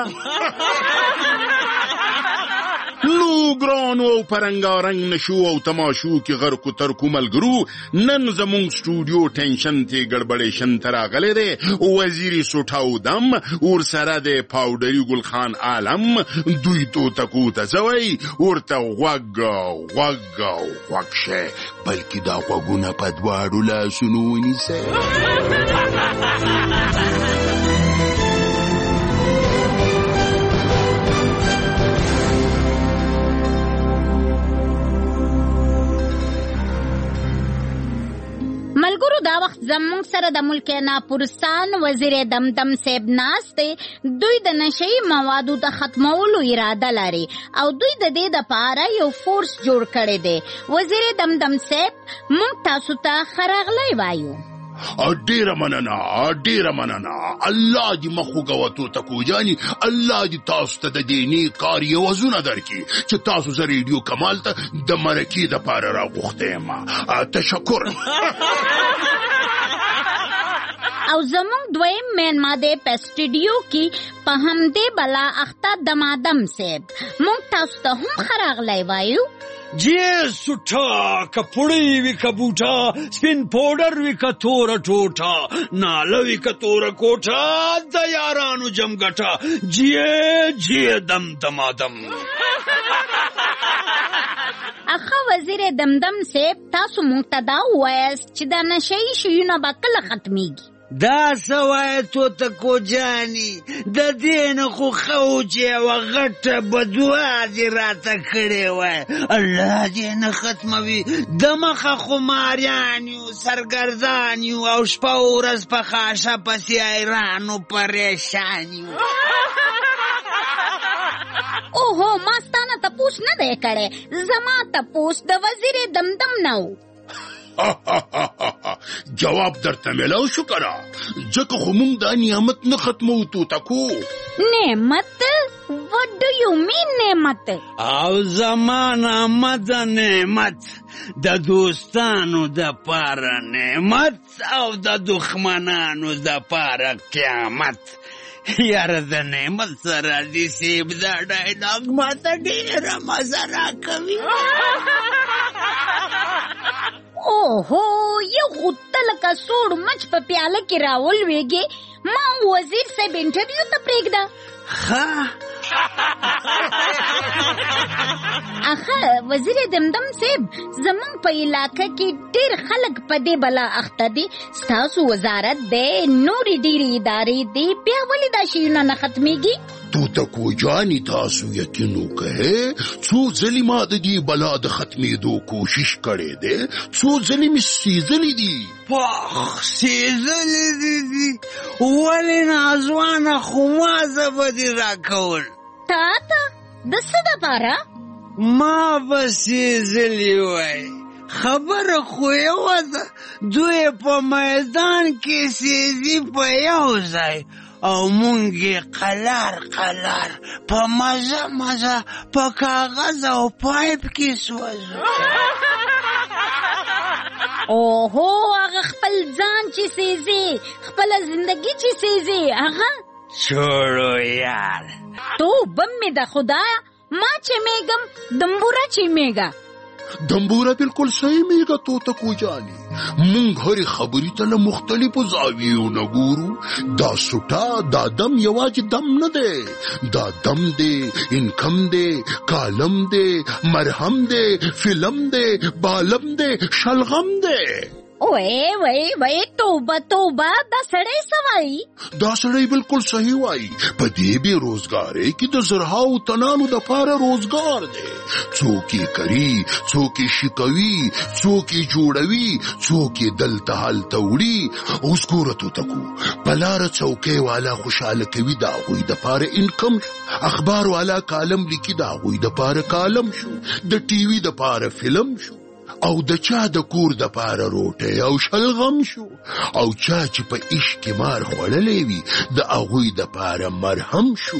نو ګرانو او پرنګارنګ نشو او تماشو کې غرقو ترکو ملګرو نن زمونږ سټوډیو ټینشن تی ګړبړېشن ته راغلی دی. وزیري سوټاو دم ورسره دی پاوډري ګل خان عالم، دوی توتکو ته څه وایي ورته غوږ غوږ غوږ شه، بلکې دا غوږونه په دواړو لاسونو ونیسئ. ملګرو دا وخت زموږ سره د ملک ناپورستان وزیر دمدم صاحب ناست دی. دوی د نشئی موادو د ختمولو اراده لري او دوی د دې دپاره یو فورس جوړ کړی دی. وزیر دمدم صاحب موږ تاسو ته ښه راغلی وایو. ډیره مننه ډیره مننه، الله دې مخ وګوتو تکو جاني، الله دې تاسو ته د دې نیک کار یوازونه درکړي چې تاسو زه ریډیو کمال ته د مرکې دپاره راغوښتی یم. تشکر. او زمونږ دویم مینما دی په سټوډیو کې په همدې بلا اخته دمادم صاحب، موږ تاسو ته هم ښه راغلی وایو. جی سوټا کپړی وی کبوټا سپین پاوډر وی کتور ټوټا ناله وی کتور کوټا د یارانو جمګټا جی جی دم دمادم. اخه وزیر دمدم صاحب تاسو مونږ ته دا ووایاست چې دا نشئی شیونه به کله ختمیږي؟ دا سوای تو تکو جانی د دین خو خوجه و غټه بدوا دی راته کړی وای، الله دې نه ختموي. د مخه خماریانیو سرګردانیو او شپه ورځ په خاشه پسې ایرانو پریشانیو. اوهو ما ستانه تپوس نه دی کړی، زما تپوس د وزیر دمدم نه و. جواب درته میلاو شو کنه، ځکه خو مونږ دا نعمت نه ختمو توتکو. نعمت؟ what do you mean نعمت؟ او زمانه مد نعمت د دوستانو د پاره نعمت او د دښمنانو د پاره قیامت. یاره د نعمت سره دې سیب دا ډایلاګ ماته ډېره مزه راکوي. اوهو یو خو ته لکه سوړ مچ په پیاله کې راولویږې، ما وزیر صاحب انټرویو ته پرېږده. اخه وزیر دمدم صاحب زمونږ په علاقه کې ډېر خلک په دې بلا اخته دي، ستاسو وزارت دی، نورې ډېرې ادارې دي، بیا ولې دا شیونه نه ختمیږي؟ توتکو جانی تاسو یقین وکړئ څو ځلې ما د دې بلا د ختمېدو کوشش کړی دی څو ځلې مې سېزلې دي پاخ سېزلې دي دي ولې نازوانه خو مازه به دې راکول تا ته د څه دپاره ما به سېزلې وای خبره خو یوه ده دوی په میدان کې سېزي په یو ځای او مونږ قلار قلار په مزه مزه په کاغذ او پایپ کې سوځو اوهو هغه خپل ځان چې سېزي خپله زندګي چې سېزي هغه छोड़ो यार تو بم می د خدایا ما چمیګم دمبورا چمیګا دمبورا بالکل صحیح میګا توتکو جانی مونږ هرې خبرې ته له مختلفو زاویو نه ګورو دا سوټا دا دم یوازې دم نه دی دا دم دی انکم دی کالم دی مرهم دی فلم دی بالم دی شلغم دی اوئے وای وای توبه توبه دا سړی سوای دا سړی بالکل صحیح وای په دې به روزګارې کې د زرهاو تنانو د پاره روزګار دی څوک یې کوي څوک یې شکوي څوک یې جوړوي څوک یې دلته هلته وړي اوس ګوره توتکو په لاره څوکۍ والا خوشحاله کوي د هغوی د پاره انکم اخبار والا کالم لیکي د هغوی د پاره کالم شو د ټي وي د پاره فلم شو او د چا د کور د پاره روټه او شلغم شو او چا چې په عشق کې مار خوړلې وي د هغوی د پاره مرهم شو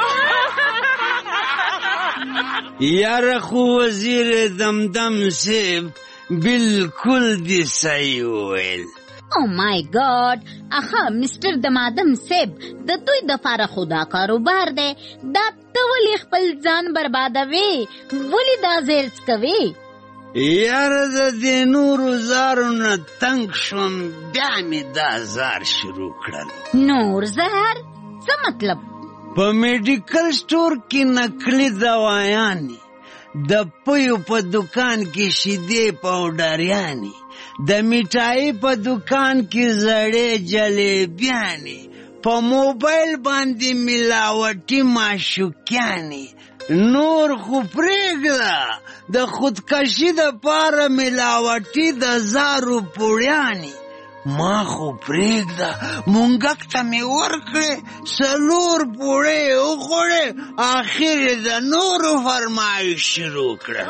یاره خو وزیر دمدم صاحب بالکل دی صحیح وویل او مای ګاډ اخه مستر دمادم صاحب د دوی د پاره خدا کاروبار دی دا ته ولې خپل ځان بربادوي ولې دا زیرڅ کوي یاره د دې نورو زارو نه تنګ شوم بیا مې دا زار شروع کړل نور زهر څه مطلب په میډیکل سټور کې نقلي دوايانې د پيو په دکان کې شیدې پاوډریانې د میټای په دکان کې زړې جلیبیانې په موبایل باندې ملاوټي معشوقیانې نور خو پرېږده د خودکشي د پاره ملاوټي د زارو پوړیانې ما خو پرېږده مونږک ته مې ورکړې څلور پوړې وخوړې آخر یې د نورو فرمایش شروع کړه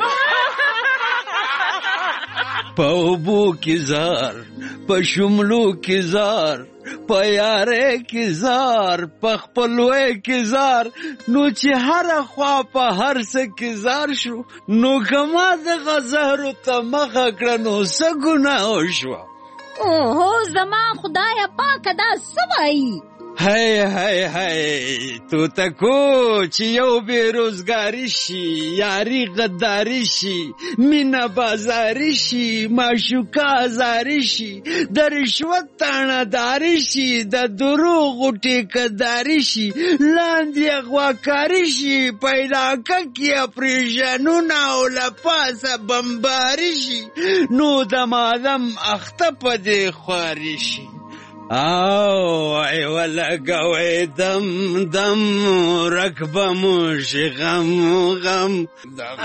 په اوبو کې زار په شملو کې زار په یارې کې زار په خپلوۍ کې زار نو چې هره خوا په هر څه کې زار شو نو که ما دغه زهرو ته مخه کړه نو څه ګناه وشوه اوهو زما خدایه پاکه دا څه وایي هی هی هی توتکو چې یو بېروزګاري شي یاري غداري شي مینه بازاري شي معشوقه ازاري شي د رشوت تاڼهداري شي د دروغو ټیکهداري شي لاندې غواکاري شي په علاقه کې اپریشنونه او له پاسه بمباري شي نو د مادم اخته په دې خواري شي او ای ولګوي دم دم رکبه مو شي غم غم دا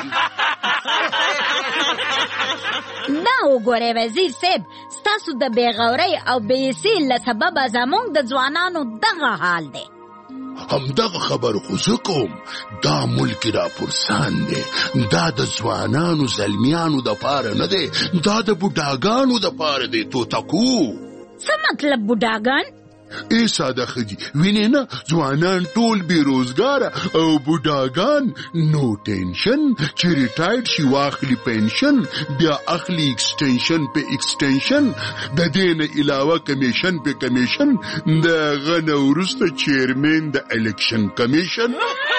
وګوره وزیر صاحب ستاسو د بېغورۍ او بېحسۍ له سببه زموږ د ځوانانو دغه حال دی همدغه خبر خو زه کوم دا ملک را پرسان دی دا د ځوانانو زلمیانو د پاره نه دی دا د بوډاګانو د پاره دی توتکو څه مطلب بوډاګان ای ساده ښځې وینې نه ځوانان ټول بېروزګاره او بوډاګان نو ټینشن چې ریټایرډ شي واخلي پنشن بیا اخلي اکسټینشن په اکسټینشن د دې نه علاوه کمیشن په کمیشن د هغه نه وروسته چیرمین د الیکشن کمیشن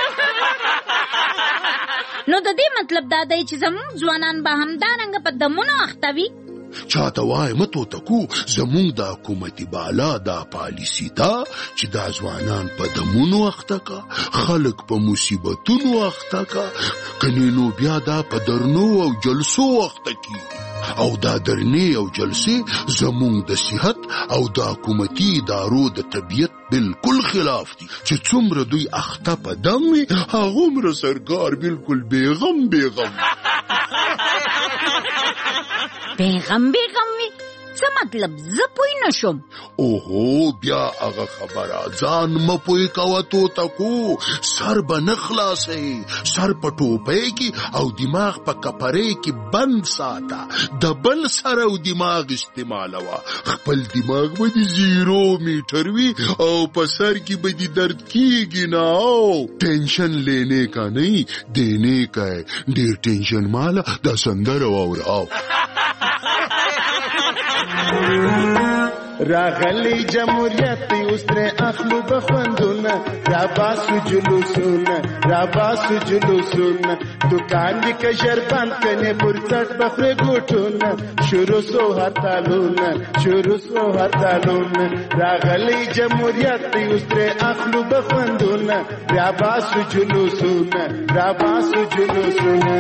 نو د دې مطلب دا دی چې زموږ ځوانان به همدارنګه په دمونو اخته وي چاته وایم توتکو زمونږ د حکومتي بالا دا پالیسي ده چې دا ځوانان په دمونو اخته کا خلک په مصیبتونو اخته کا کني نو بیا دا په درنو او جلسو اخته کی او دا درنې او جلسې زمونږ د صحت او د حکومتي ادارو د طبیعت بالکل خلاف دي چې څومره دوی اخته په دم وي هغومره سرکار بالکل بیغم بیغم بیغم بیغم وي څه مطلب زه پوه نشم اوهو بیا هغه خبره ځان مه پوه کوه توتکو سر به نه خلاصوي سر په ټوپۍ کې او دماغ په کپرۍ کې بند ساته د بل سر او دماغ استعمالوه خپل دماغ به د زیرو میټر وي او په سر کې به د درد کېږي نه او ټینشن لینے کا نہیں دینے کا ہے ډېر ټینشن ماله دا سندره واوره راغلی جمهوریت اوس ترې اخلو بخوندونه راباسو جلوسونه راباسو جلوسونه دوکان دې کشر بند کنې پر څټ بخورې ګوټونه شروع سو هرتالونه شروع سو هرتالونه راغلی جمهوریت اوس ترې اخلو بخوندونه راباسو جلوسونه راباسو جلوسونه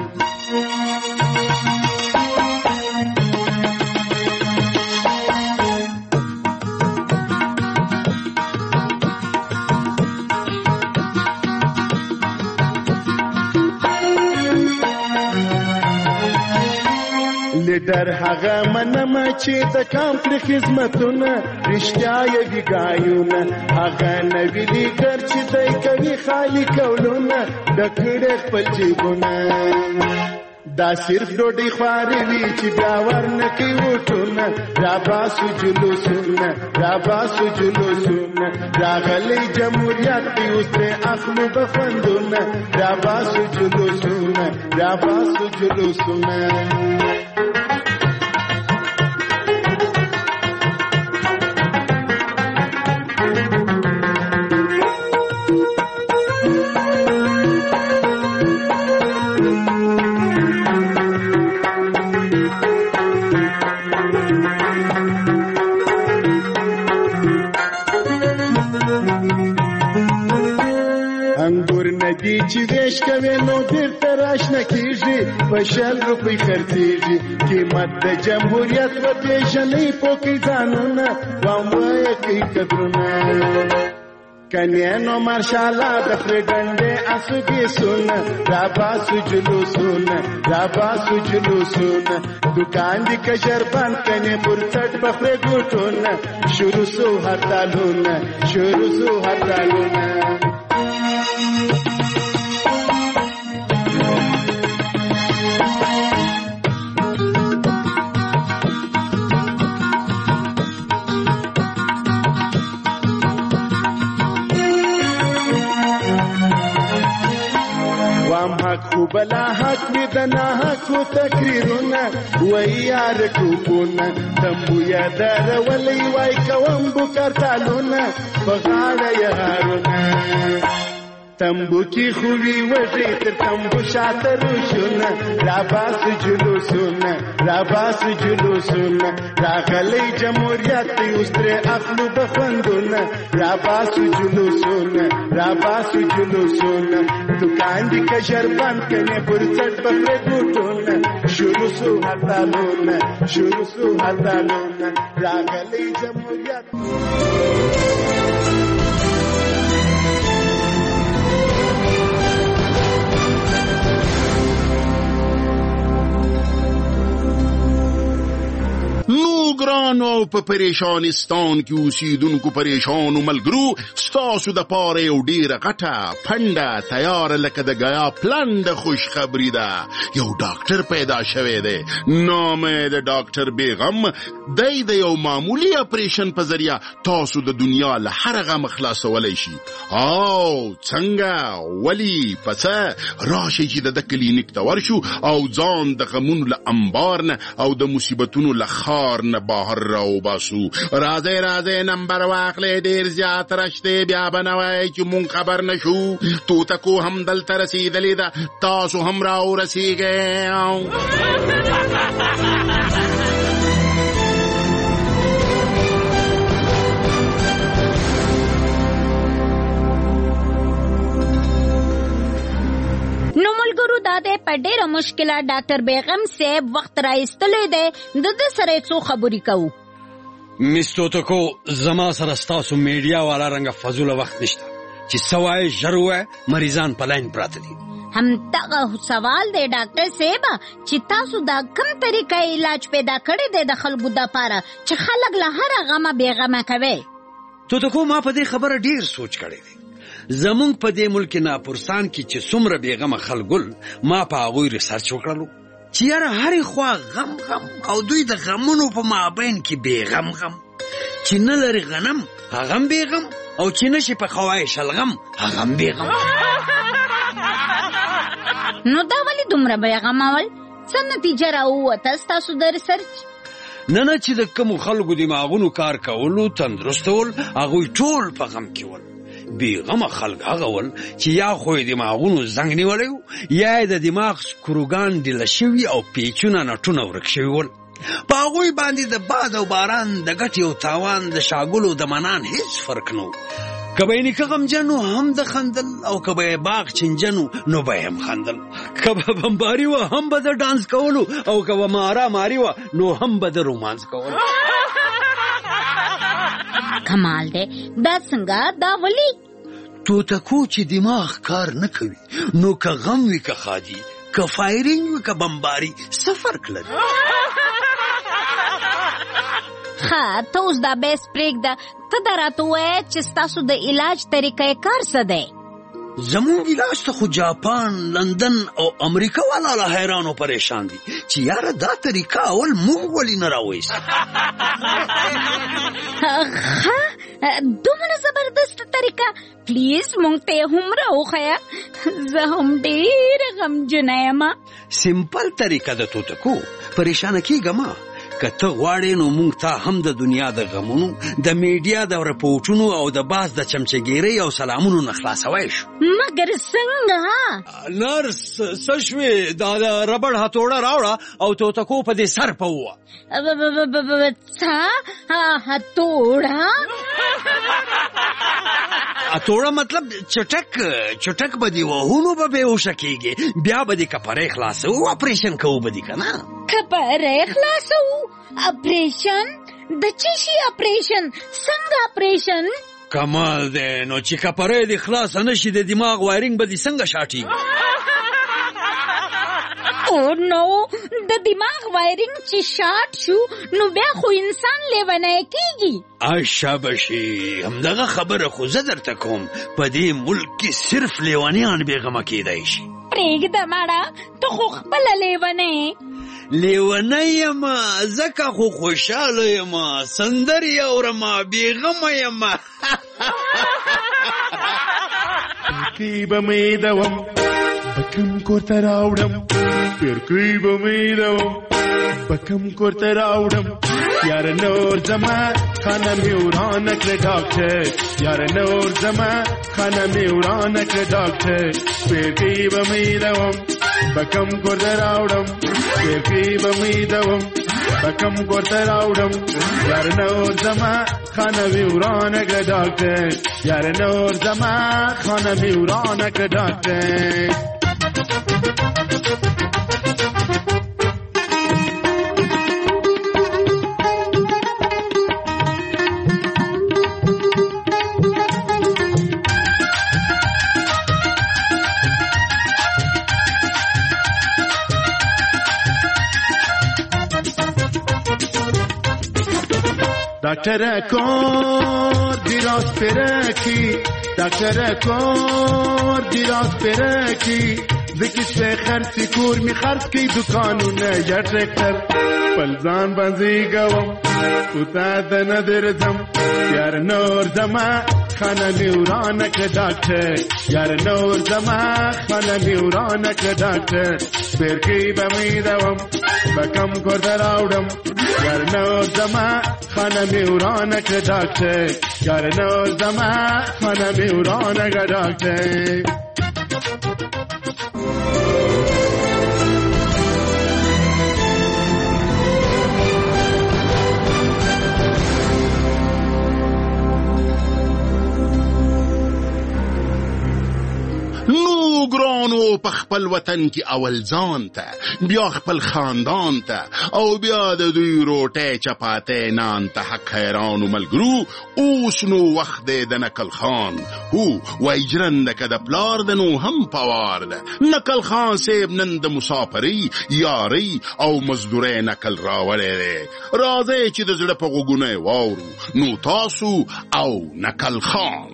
لیډر هغه منم چې د کام پر خدمتونه رښتیا یې ویګایونه هغه نوی لیډر چې دای کوي خالی کولونه د کړه خپل جیبونه دا صرف ډوډۍ خواري وی چې بیا ورنه کوي وټونه راباسو جلوسونه راباسو جلوسونه راغلی جمهوریت اوس ترې اخلو بخوندونه راباسو جلوسونه راباسو جلوسونه چې ویش کوي نو بیرته راشنه کېږي په شل روپۍ خرڅېږي قیمت د جمهوریت وپېژنئ پوکئ ځانونه وام وایه کوي قدرونه کنیا نو مارشالا د خپل ډنډې اسو بیسونه راباسو جلوسونه راباسو جلوسونه دکان دې کشر بند کنه پر څټ بخره ګوټونه شروع سو هرتالونه شروع سو هرتالونه بلا حق می دنا حق تقریرونه وای یار کوونه تمبو یا در ولی وای کوم بو کرتالونه بغاړه یارونه تمبو کی خووی وټی تر تمبو شاته روشونه راباس جلوسونه راباس جلوسونه راغلی جمهوریت اوس تر اخلو بخوندونه راباس جلوسونه راباس جلوسونه دکان دی کشر بند کنه پر څټ بخره ګوټونه شروع سو هرتالونه شروع سو هرتالونه راغلی جمهوریت نو ګرانو په پریشانستان کې اوسیدونکو پریشانو ملګرو ستاسو د پاره یو ډیره غټه پنده تیار لکه د غیا پلان د خوش خبری ده یو ډاکټر پیدا شوی دی نام د ډاکټر بیغم دای د یو معمولی اپریشن په ذریعہ تاسو د دنیا له هر غم خلاصولای شي او څنګه ولی پس راشي چې د کلینیک ته ورشو او ځان د غمونو له انبار نه او د مصیبتونو له خار نه بهر راو باسو راځي راځي نمبر واخلې ډیر زیات رشته بیا بنوي چې مون خبر نشو تو تکو هم دل تر رسیدلې ده تاسو هم راو رسیږئ نو ملګرو خبرو داده په ډیره مشکله ډاکټر بیغم صاحب وخت راایستلې ده د د سره څو خبرې کوو. مستوتکو زما سره ستاسو میډیا والا رنګه فضول وخت نشته چې سوای ژروه مریضان په لاین پراته دي. هم دغه سوال دی ډاکټر صاحب چې تاسو دا کوم طریقې علاج پیدا کړی دی د خلکو د پاره چې خلک له هر غمه بیغمه کوي. توتکو ما په دې خبره ډیر سوچ کړی دی. زمونږ په دې ملک ناپورسان کې چې څومره بیغمه خلګل ما په هغوی ریسرچ وکړلو چې یاره هرې خوا غم غم او دوی د غمونو په مابین کې بیغم غم چې نه لري غنم هغه هم بیغم او چې نشي په خوای شلغم هغه هم بیغم. نو دا ولی دومره بیغم اول څه نتیجه راووته ستاسو د ریسرچ؟ نه نه چې د کومو خلکو دماغونو کار کولو تندرستول هغوی ټول په غم کې ول. بیغمه خلک هغه ول چې یا خو یې دماغونو زنګ نیولی و یا یې د دماغ سکروګان ډیله شوي او پیچونه نټونه ورک شوي ول. په هغوی باندې د باد او باران د ګټې او تاوان د شاګلو د منان هیڅ فرق نه و. که به یې نیکه غمجن هم د خندل او که به یې باغ چنجن نو به هم خندل. که به بمباري وه هم به د ډانس کولو او که به مارا ماري وه نو هم به د رومانس کولو. کمال دی. دا څنګه دا ولی؟ توتکو چې دماغ کار نه کوي نو که غم وي که خادي که فایرینګ وي که بمباري څه فرق لري؟ ښه ته اوس دا بیس پرېږده ته دا راته ووایه چې ستاسو د علاج طریقه کار څه دی؟ زمونږ علاج ته خو جاپان لندن او امریکا والا له حیران او پریشان دي چې یاره دا طریقه اول مونږ ولې نه راوایست. ښه دومره زبردست طریقه پلیز مونږ ته یې هم راوښیه. زه هم ډېره غمجنه یم. سمپل طریقه ده توتکو پریشانه کېږه مه. که ته غواړې نو موږ ته هم د دنیا د غمونو د میډیا د رپورټونو او د باز د چمچګیرۍ او سلامونو نه خلاصوی شو. مګر څنګه؟ نرس څه شوې دا د ربړ هتوړه راوړه او توتکو په دې سر په ووه. څه هتوړه؟ هتوړه مطلب چټک چټک به دې وهو نو به بېهوشه کېږې بیا به دې کپرۍ خلاصوو اپریشن کوو به دې که نه. کپرۍ خلاصوو؟ اپریشن؟ د څه شي اپریشن؟ څنګه اپریشن؟ کمال دی نو چې کپرۍ دې خلاصه نه شي د دماغ وایرینګ به دې څنګه شاټېږي؟ او نو د دماغ وایرینګ چې شارټ شو نو بیا خو انسان لیونی کېږي. اشابشي همدغه خبره خو زه درته کوم په دې ملک کې صرف لیونیان بېغمه کېدی شي. پرېږده مړه ته خو خپله لیونی. لیونی یم ځکه خو خوشحاله یم سندرې اورم بېغمه یم. پرکۍ به مې دوم بکم کور ته راوړم پرکۍ به مې دوم بکم کور ته راوړم یاره نور زما خانه مې ورانه کړه ډاکټر یاره نور زما خانه مې ورانه کړه ډاکټر پرکۍ به مې دوم بکم کور ته راوړم پرکۍ به مې دوم بکم کور ته راوړم یاره نور زما خانه مې ورانه کړه ډاکټر یاره نور زما خانه مې ورانه کړه ډاکټر. دکتر کار دیراز پرکی دکتر کار دیراز پرکی بکش خرسی کور می خرس کی دکانونه یا ترکتر پلزان بنزی گوم کتا دن درزم یار نور زما خانه میورانه که دکتر یار نور زما خانه میورانه که دکتر پرکی بمی دوم بکم کرده راوڑم یار نور زما خانه میورانه که دکتر یار نور زما خانه میورانه که دکتر. نو ګرانو په خپل وطن کې اول ځان ته بیا خپل خاندان ته او بیا د دوی روټۍ چپاتی نان ته حق حیرانو ملګرو اوس نو وخت دی د نکل خان هو وای جرنده د پلار د نو هم پوار ده نکل خان صاحب نن د مسافرۍ یارۍ او مزدورۍ نکل راوړی دی راځئ چې د زړه په غوږونه یې واورو نو تاسو او نکل خان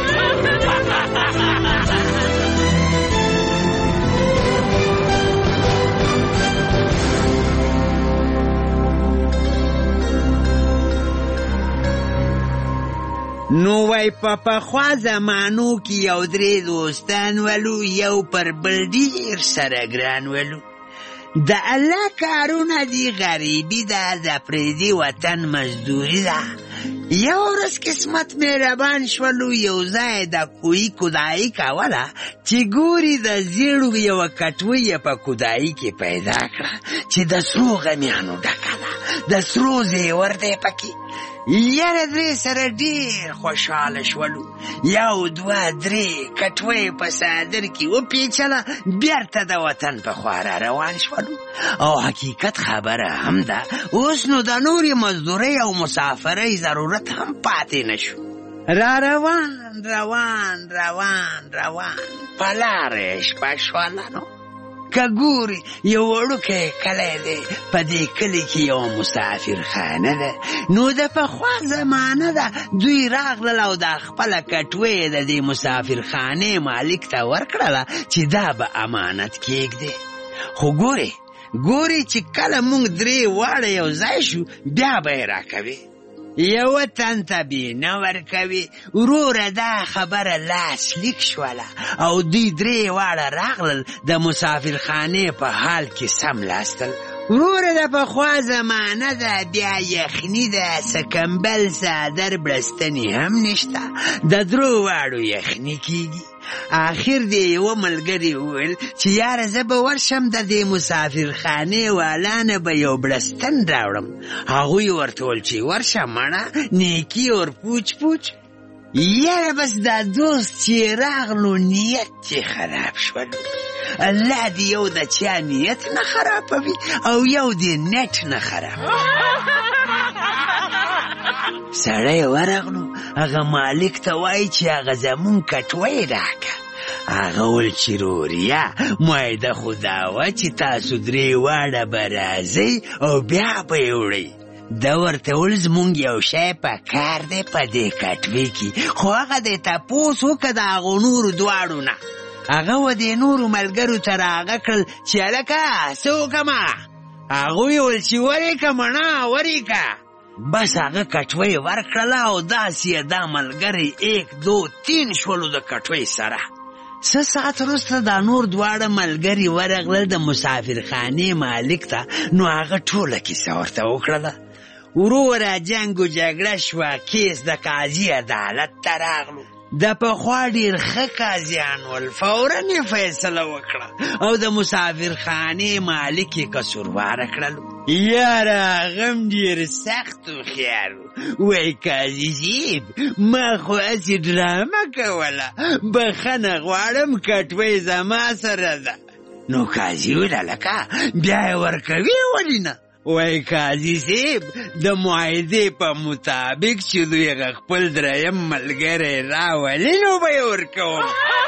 نو وای په پخوا زمانو کې یو درې دوستان ولو یو پر بل ډېر سره ګران ولو د الله کارونه دي غریبي ده د پردي وطن مزدوري ده یو ورځ قسمت مهربان شولو یو ځای د کوهي کودایي کوله چې ګوري د زیړو یوه کټوۍ یې په کودایي کې پیدا کړه چې د سرو غمیانو ډکه ده د سرو زیور دی پکې یاره درې سره ډېر خوشحاله شولو یو دوه درې کټوۍ په صدر کې وپیچله بیرته د وطن په خوا را روان شولو او حقیقت خبره هم ده اوس نو د نورې مزدورۍ او مسافرۍ ضرورت هم پاتې نشو را روان روان روان روان په لاره شپه شوله نو که ګوري یو وړوکی کلی دی په دې کلي کې یوه مسافرخانه ده نو د پخوا زمانه ده دوی راغلل او د خپله کټوۍ د دې مسافرخانې مالک ته ورکړله چې دا به امانت کېږدي خو ګوري ګوري چې کله موږ درې واړه یو ځای شو بیا به یې راکوي یوه تن ته بې نه ورکوي وروره دا خبره لاسلیک شوله او دوی درې واړه راغلل د مسافرخانې په حال کې سملاستل وروره د پخوا زمانه ده بیا یخني ده څه کمبل څادر بړستنې هم نشته د درو واړو یخني کېږي آخر دی یوه ملګري وویل چې یاره زه به ورشم د دې مسافرخانې والا نه به یو بړستن راوړم هغوی ورته ویل چې ورشه مړه نیکي اور پوچ پوچ یاره بس دا دوست چې راغلو نیت چې خراب شولو الله دې یو د چا نیت نه خرابوي او یو دې نت نه خرابوي سړی ورغلو هغه مالک ته وایي چې هغه زمون کټوۍ راکه هغه ویل چې روریا معده خو دا وه چې تاسو درې واړه به راځئ او بیا به یې وړئ ده ورته ویل زمونږ یو شی په کار دی په دې کټوۍ کې خو هغه دی تپوس وکړه د هغو نورو دواړو نه هغه و دې نورو ملګرو ته راغه کړل چې هلکه څه وکړمه هغوی ویل چې وریکه مڼه وریکه بس هغه کټوۍ ورکړله او داسې یې دا ملګري ایک دو تین شولو د کټوۍ سره څه ساعت وروسته دا نور دواړه ملګري ورغلل د مسافرخانې مالک ته نو هغه ټوله کیسه ورته وکړله وروره جنګ و جګړه شوه کیس د قاضي عدالت ته راغلو د پخوا ډېر ښه قاضیان ول فورا یې فیصله وکړه او د مسافرخانې مالک یې قصورواره کړلو یاره هغه هم ډېر سخت هوښیار و وایي قاضي صاحب ما خو هسې ډرامه کوله بخښنه غواړم کټوۍ زما سره ده نو قاضي ویل هلکه بیا یې ورکوي ولې نه وای قاضي صاحب د معاهدې په مطابق چې دوی هغه خپل دریم ملګری راولي نو به یې ورکوم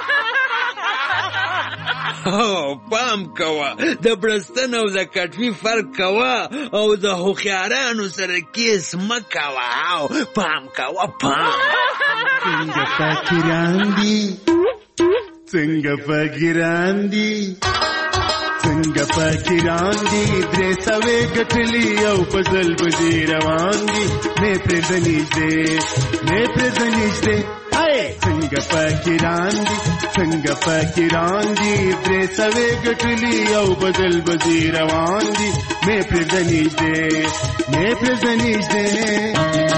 پام کوه د بړستن او د کټوۍ فرق کوه او د هوښیارانو سره کیس مه کوه او پام کوه پام څنګه فقیران دي څنګه فقیران دي څنګه فقیران دي درې سوې ګټلي او په ځل بځې روان دي مې پرېږده نږدې مې پرېږده نږدې څنګه فقیران دي څنګه فقیران دي درې سوې ګټلي او په ځل بځې روان دي مې پرېږده نږدې مې پرېږده نږدې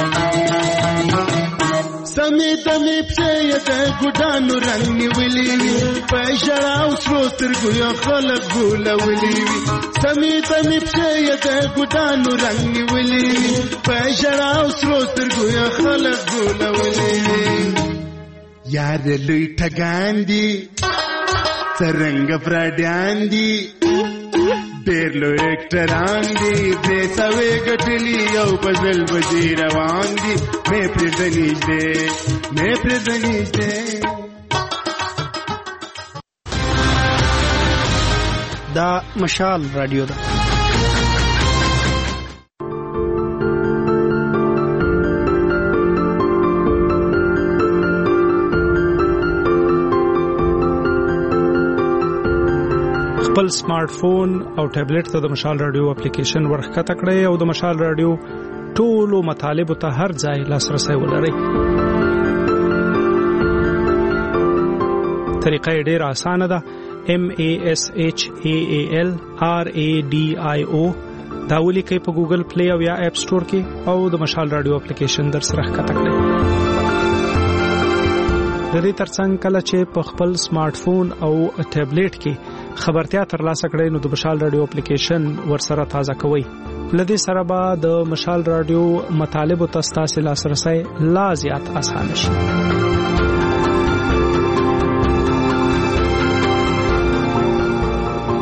سمې دمې پښې یې د ګوډانو رنګ نیولې وي په ژړا او سرو سترګو یې خلک غولولي وي سمې دمې پښې یې د ګوډانو رنګ نیولې وي په ژړا او سرو سترګو یې خلک غولولي وي یار لوی ټګان دي څرنګه فرډیان دي ډېر لوی اکټران دي درې سوې ګټلي یو په ځل بجې روان دي مې پرېږده نږدې مې پرېږده نږدې دا مشال رادیو ده. خپل سمارټ فون او ټابلیټ ته د مشال رادیو اپلیکیشن ورښکته کړئ او د مشال رادیو ټولو مطالبو ته هر ځای لاسرسی ولرئ. طریقه یې ډېره اسانه ده. M A S H A A L R A D I O دا ولیکئ په ګوګل پلی او یا اپ سٹور کې او د مشال رادیو اپلیکیشن در سره ښکته کړئ. د دې ترڅنګ کله چې په خپل سمارټ فون او ټابلیټ کې خبرتیا ترلاسه کړئ نو د مشال رادیو اپلیکیشن ورسره تازه کوئ. لدې سره به د مشال رادیو مطالب او تاسو لاسرسي لا زیات اسانه شي.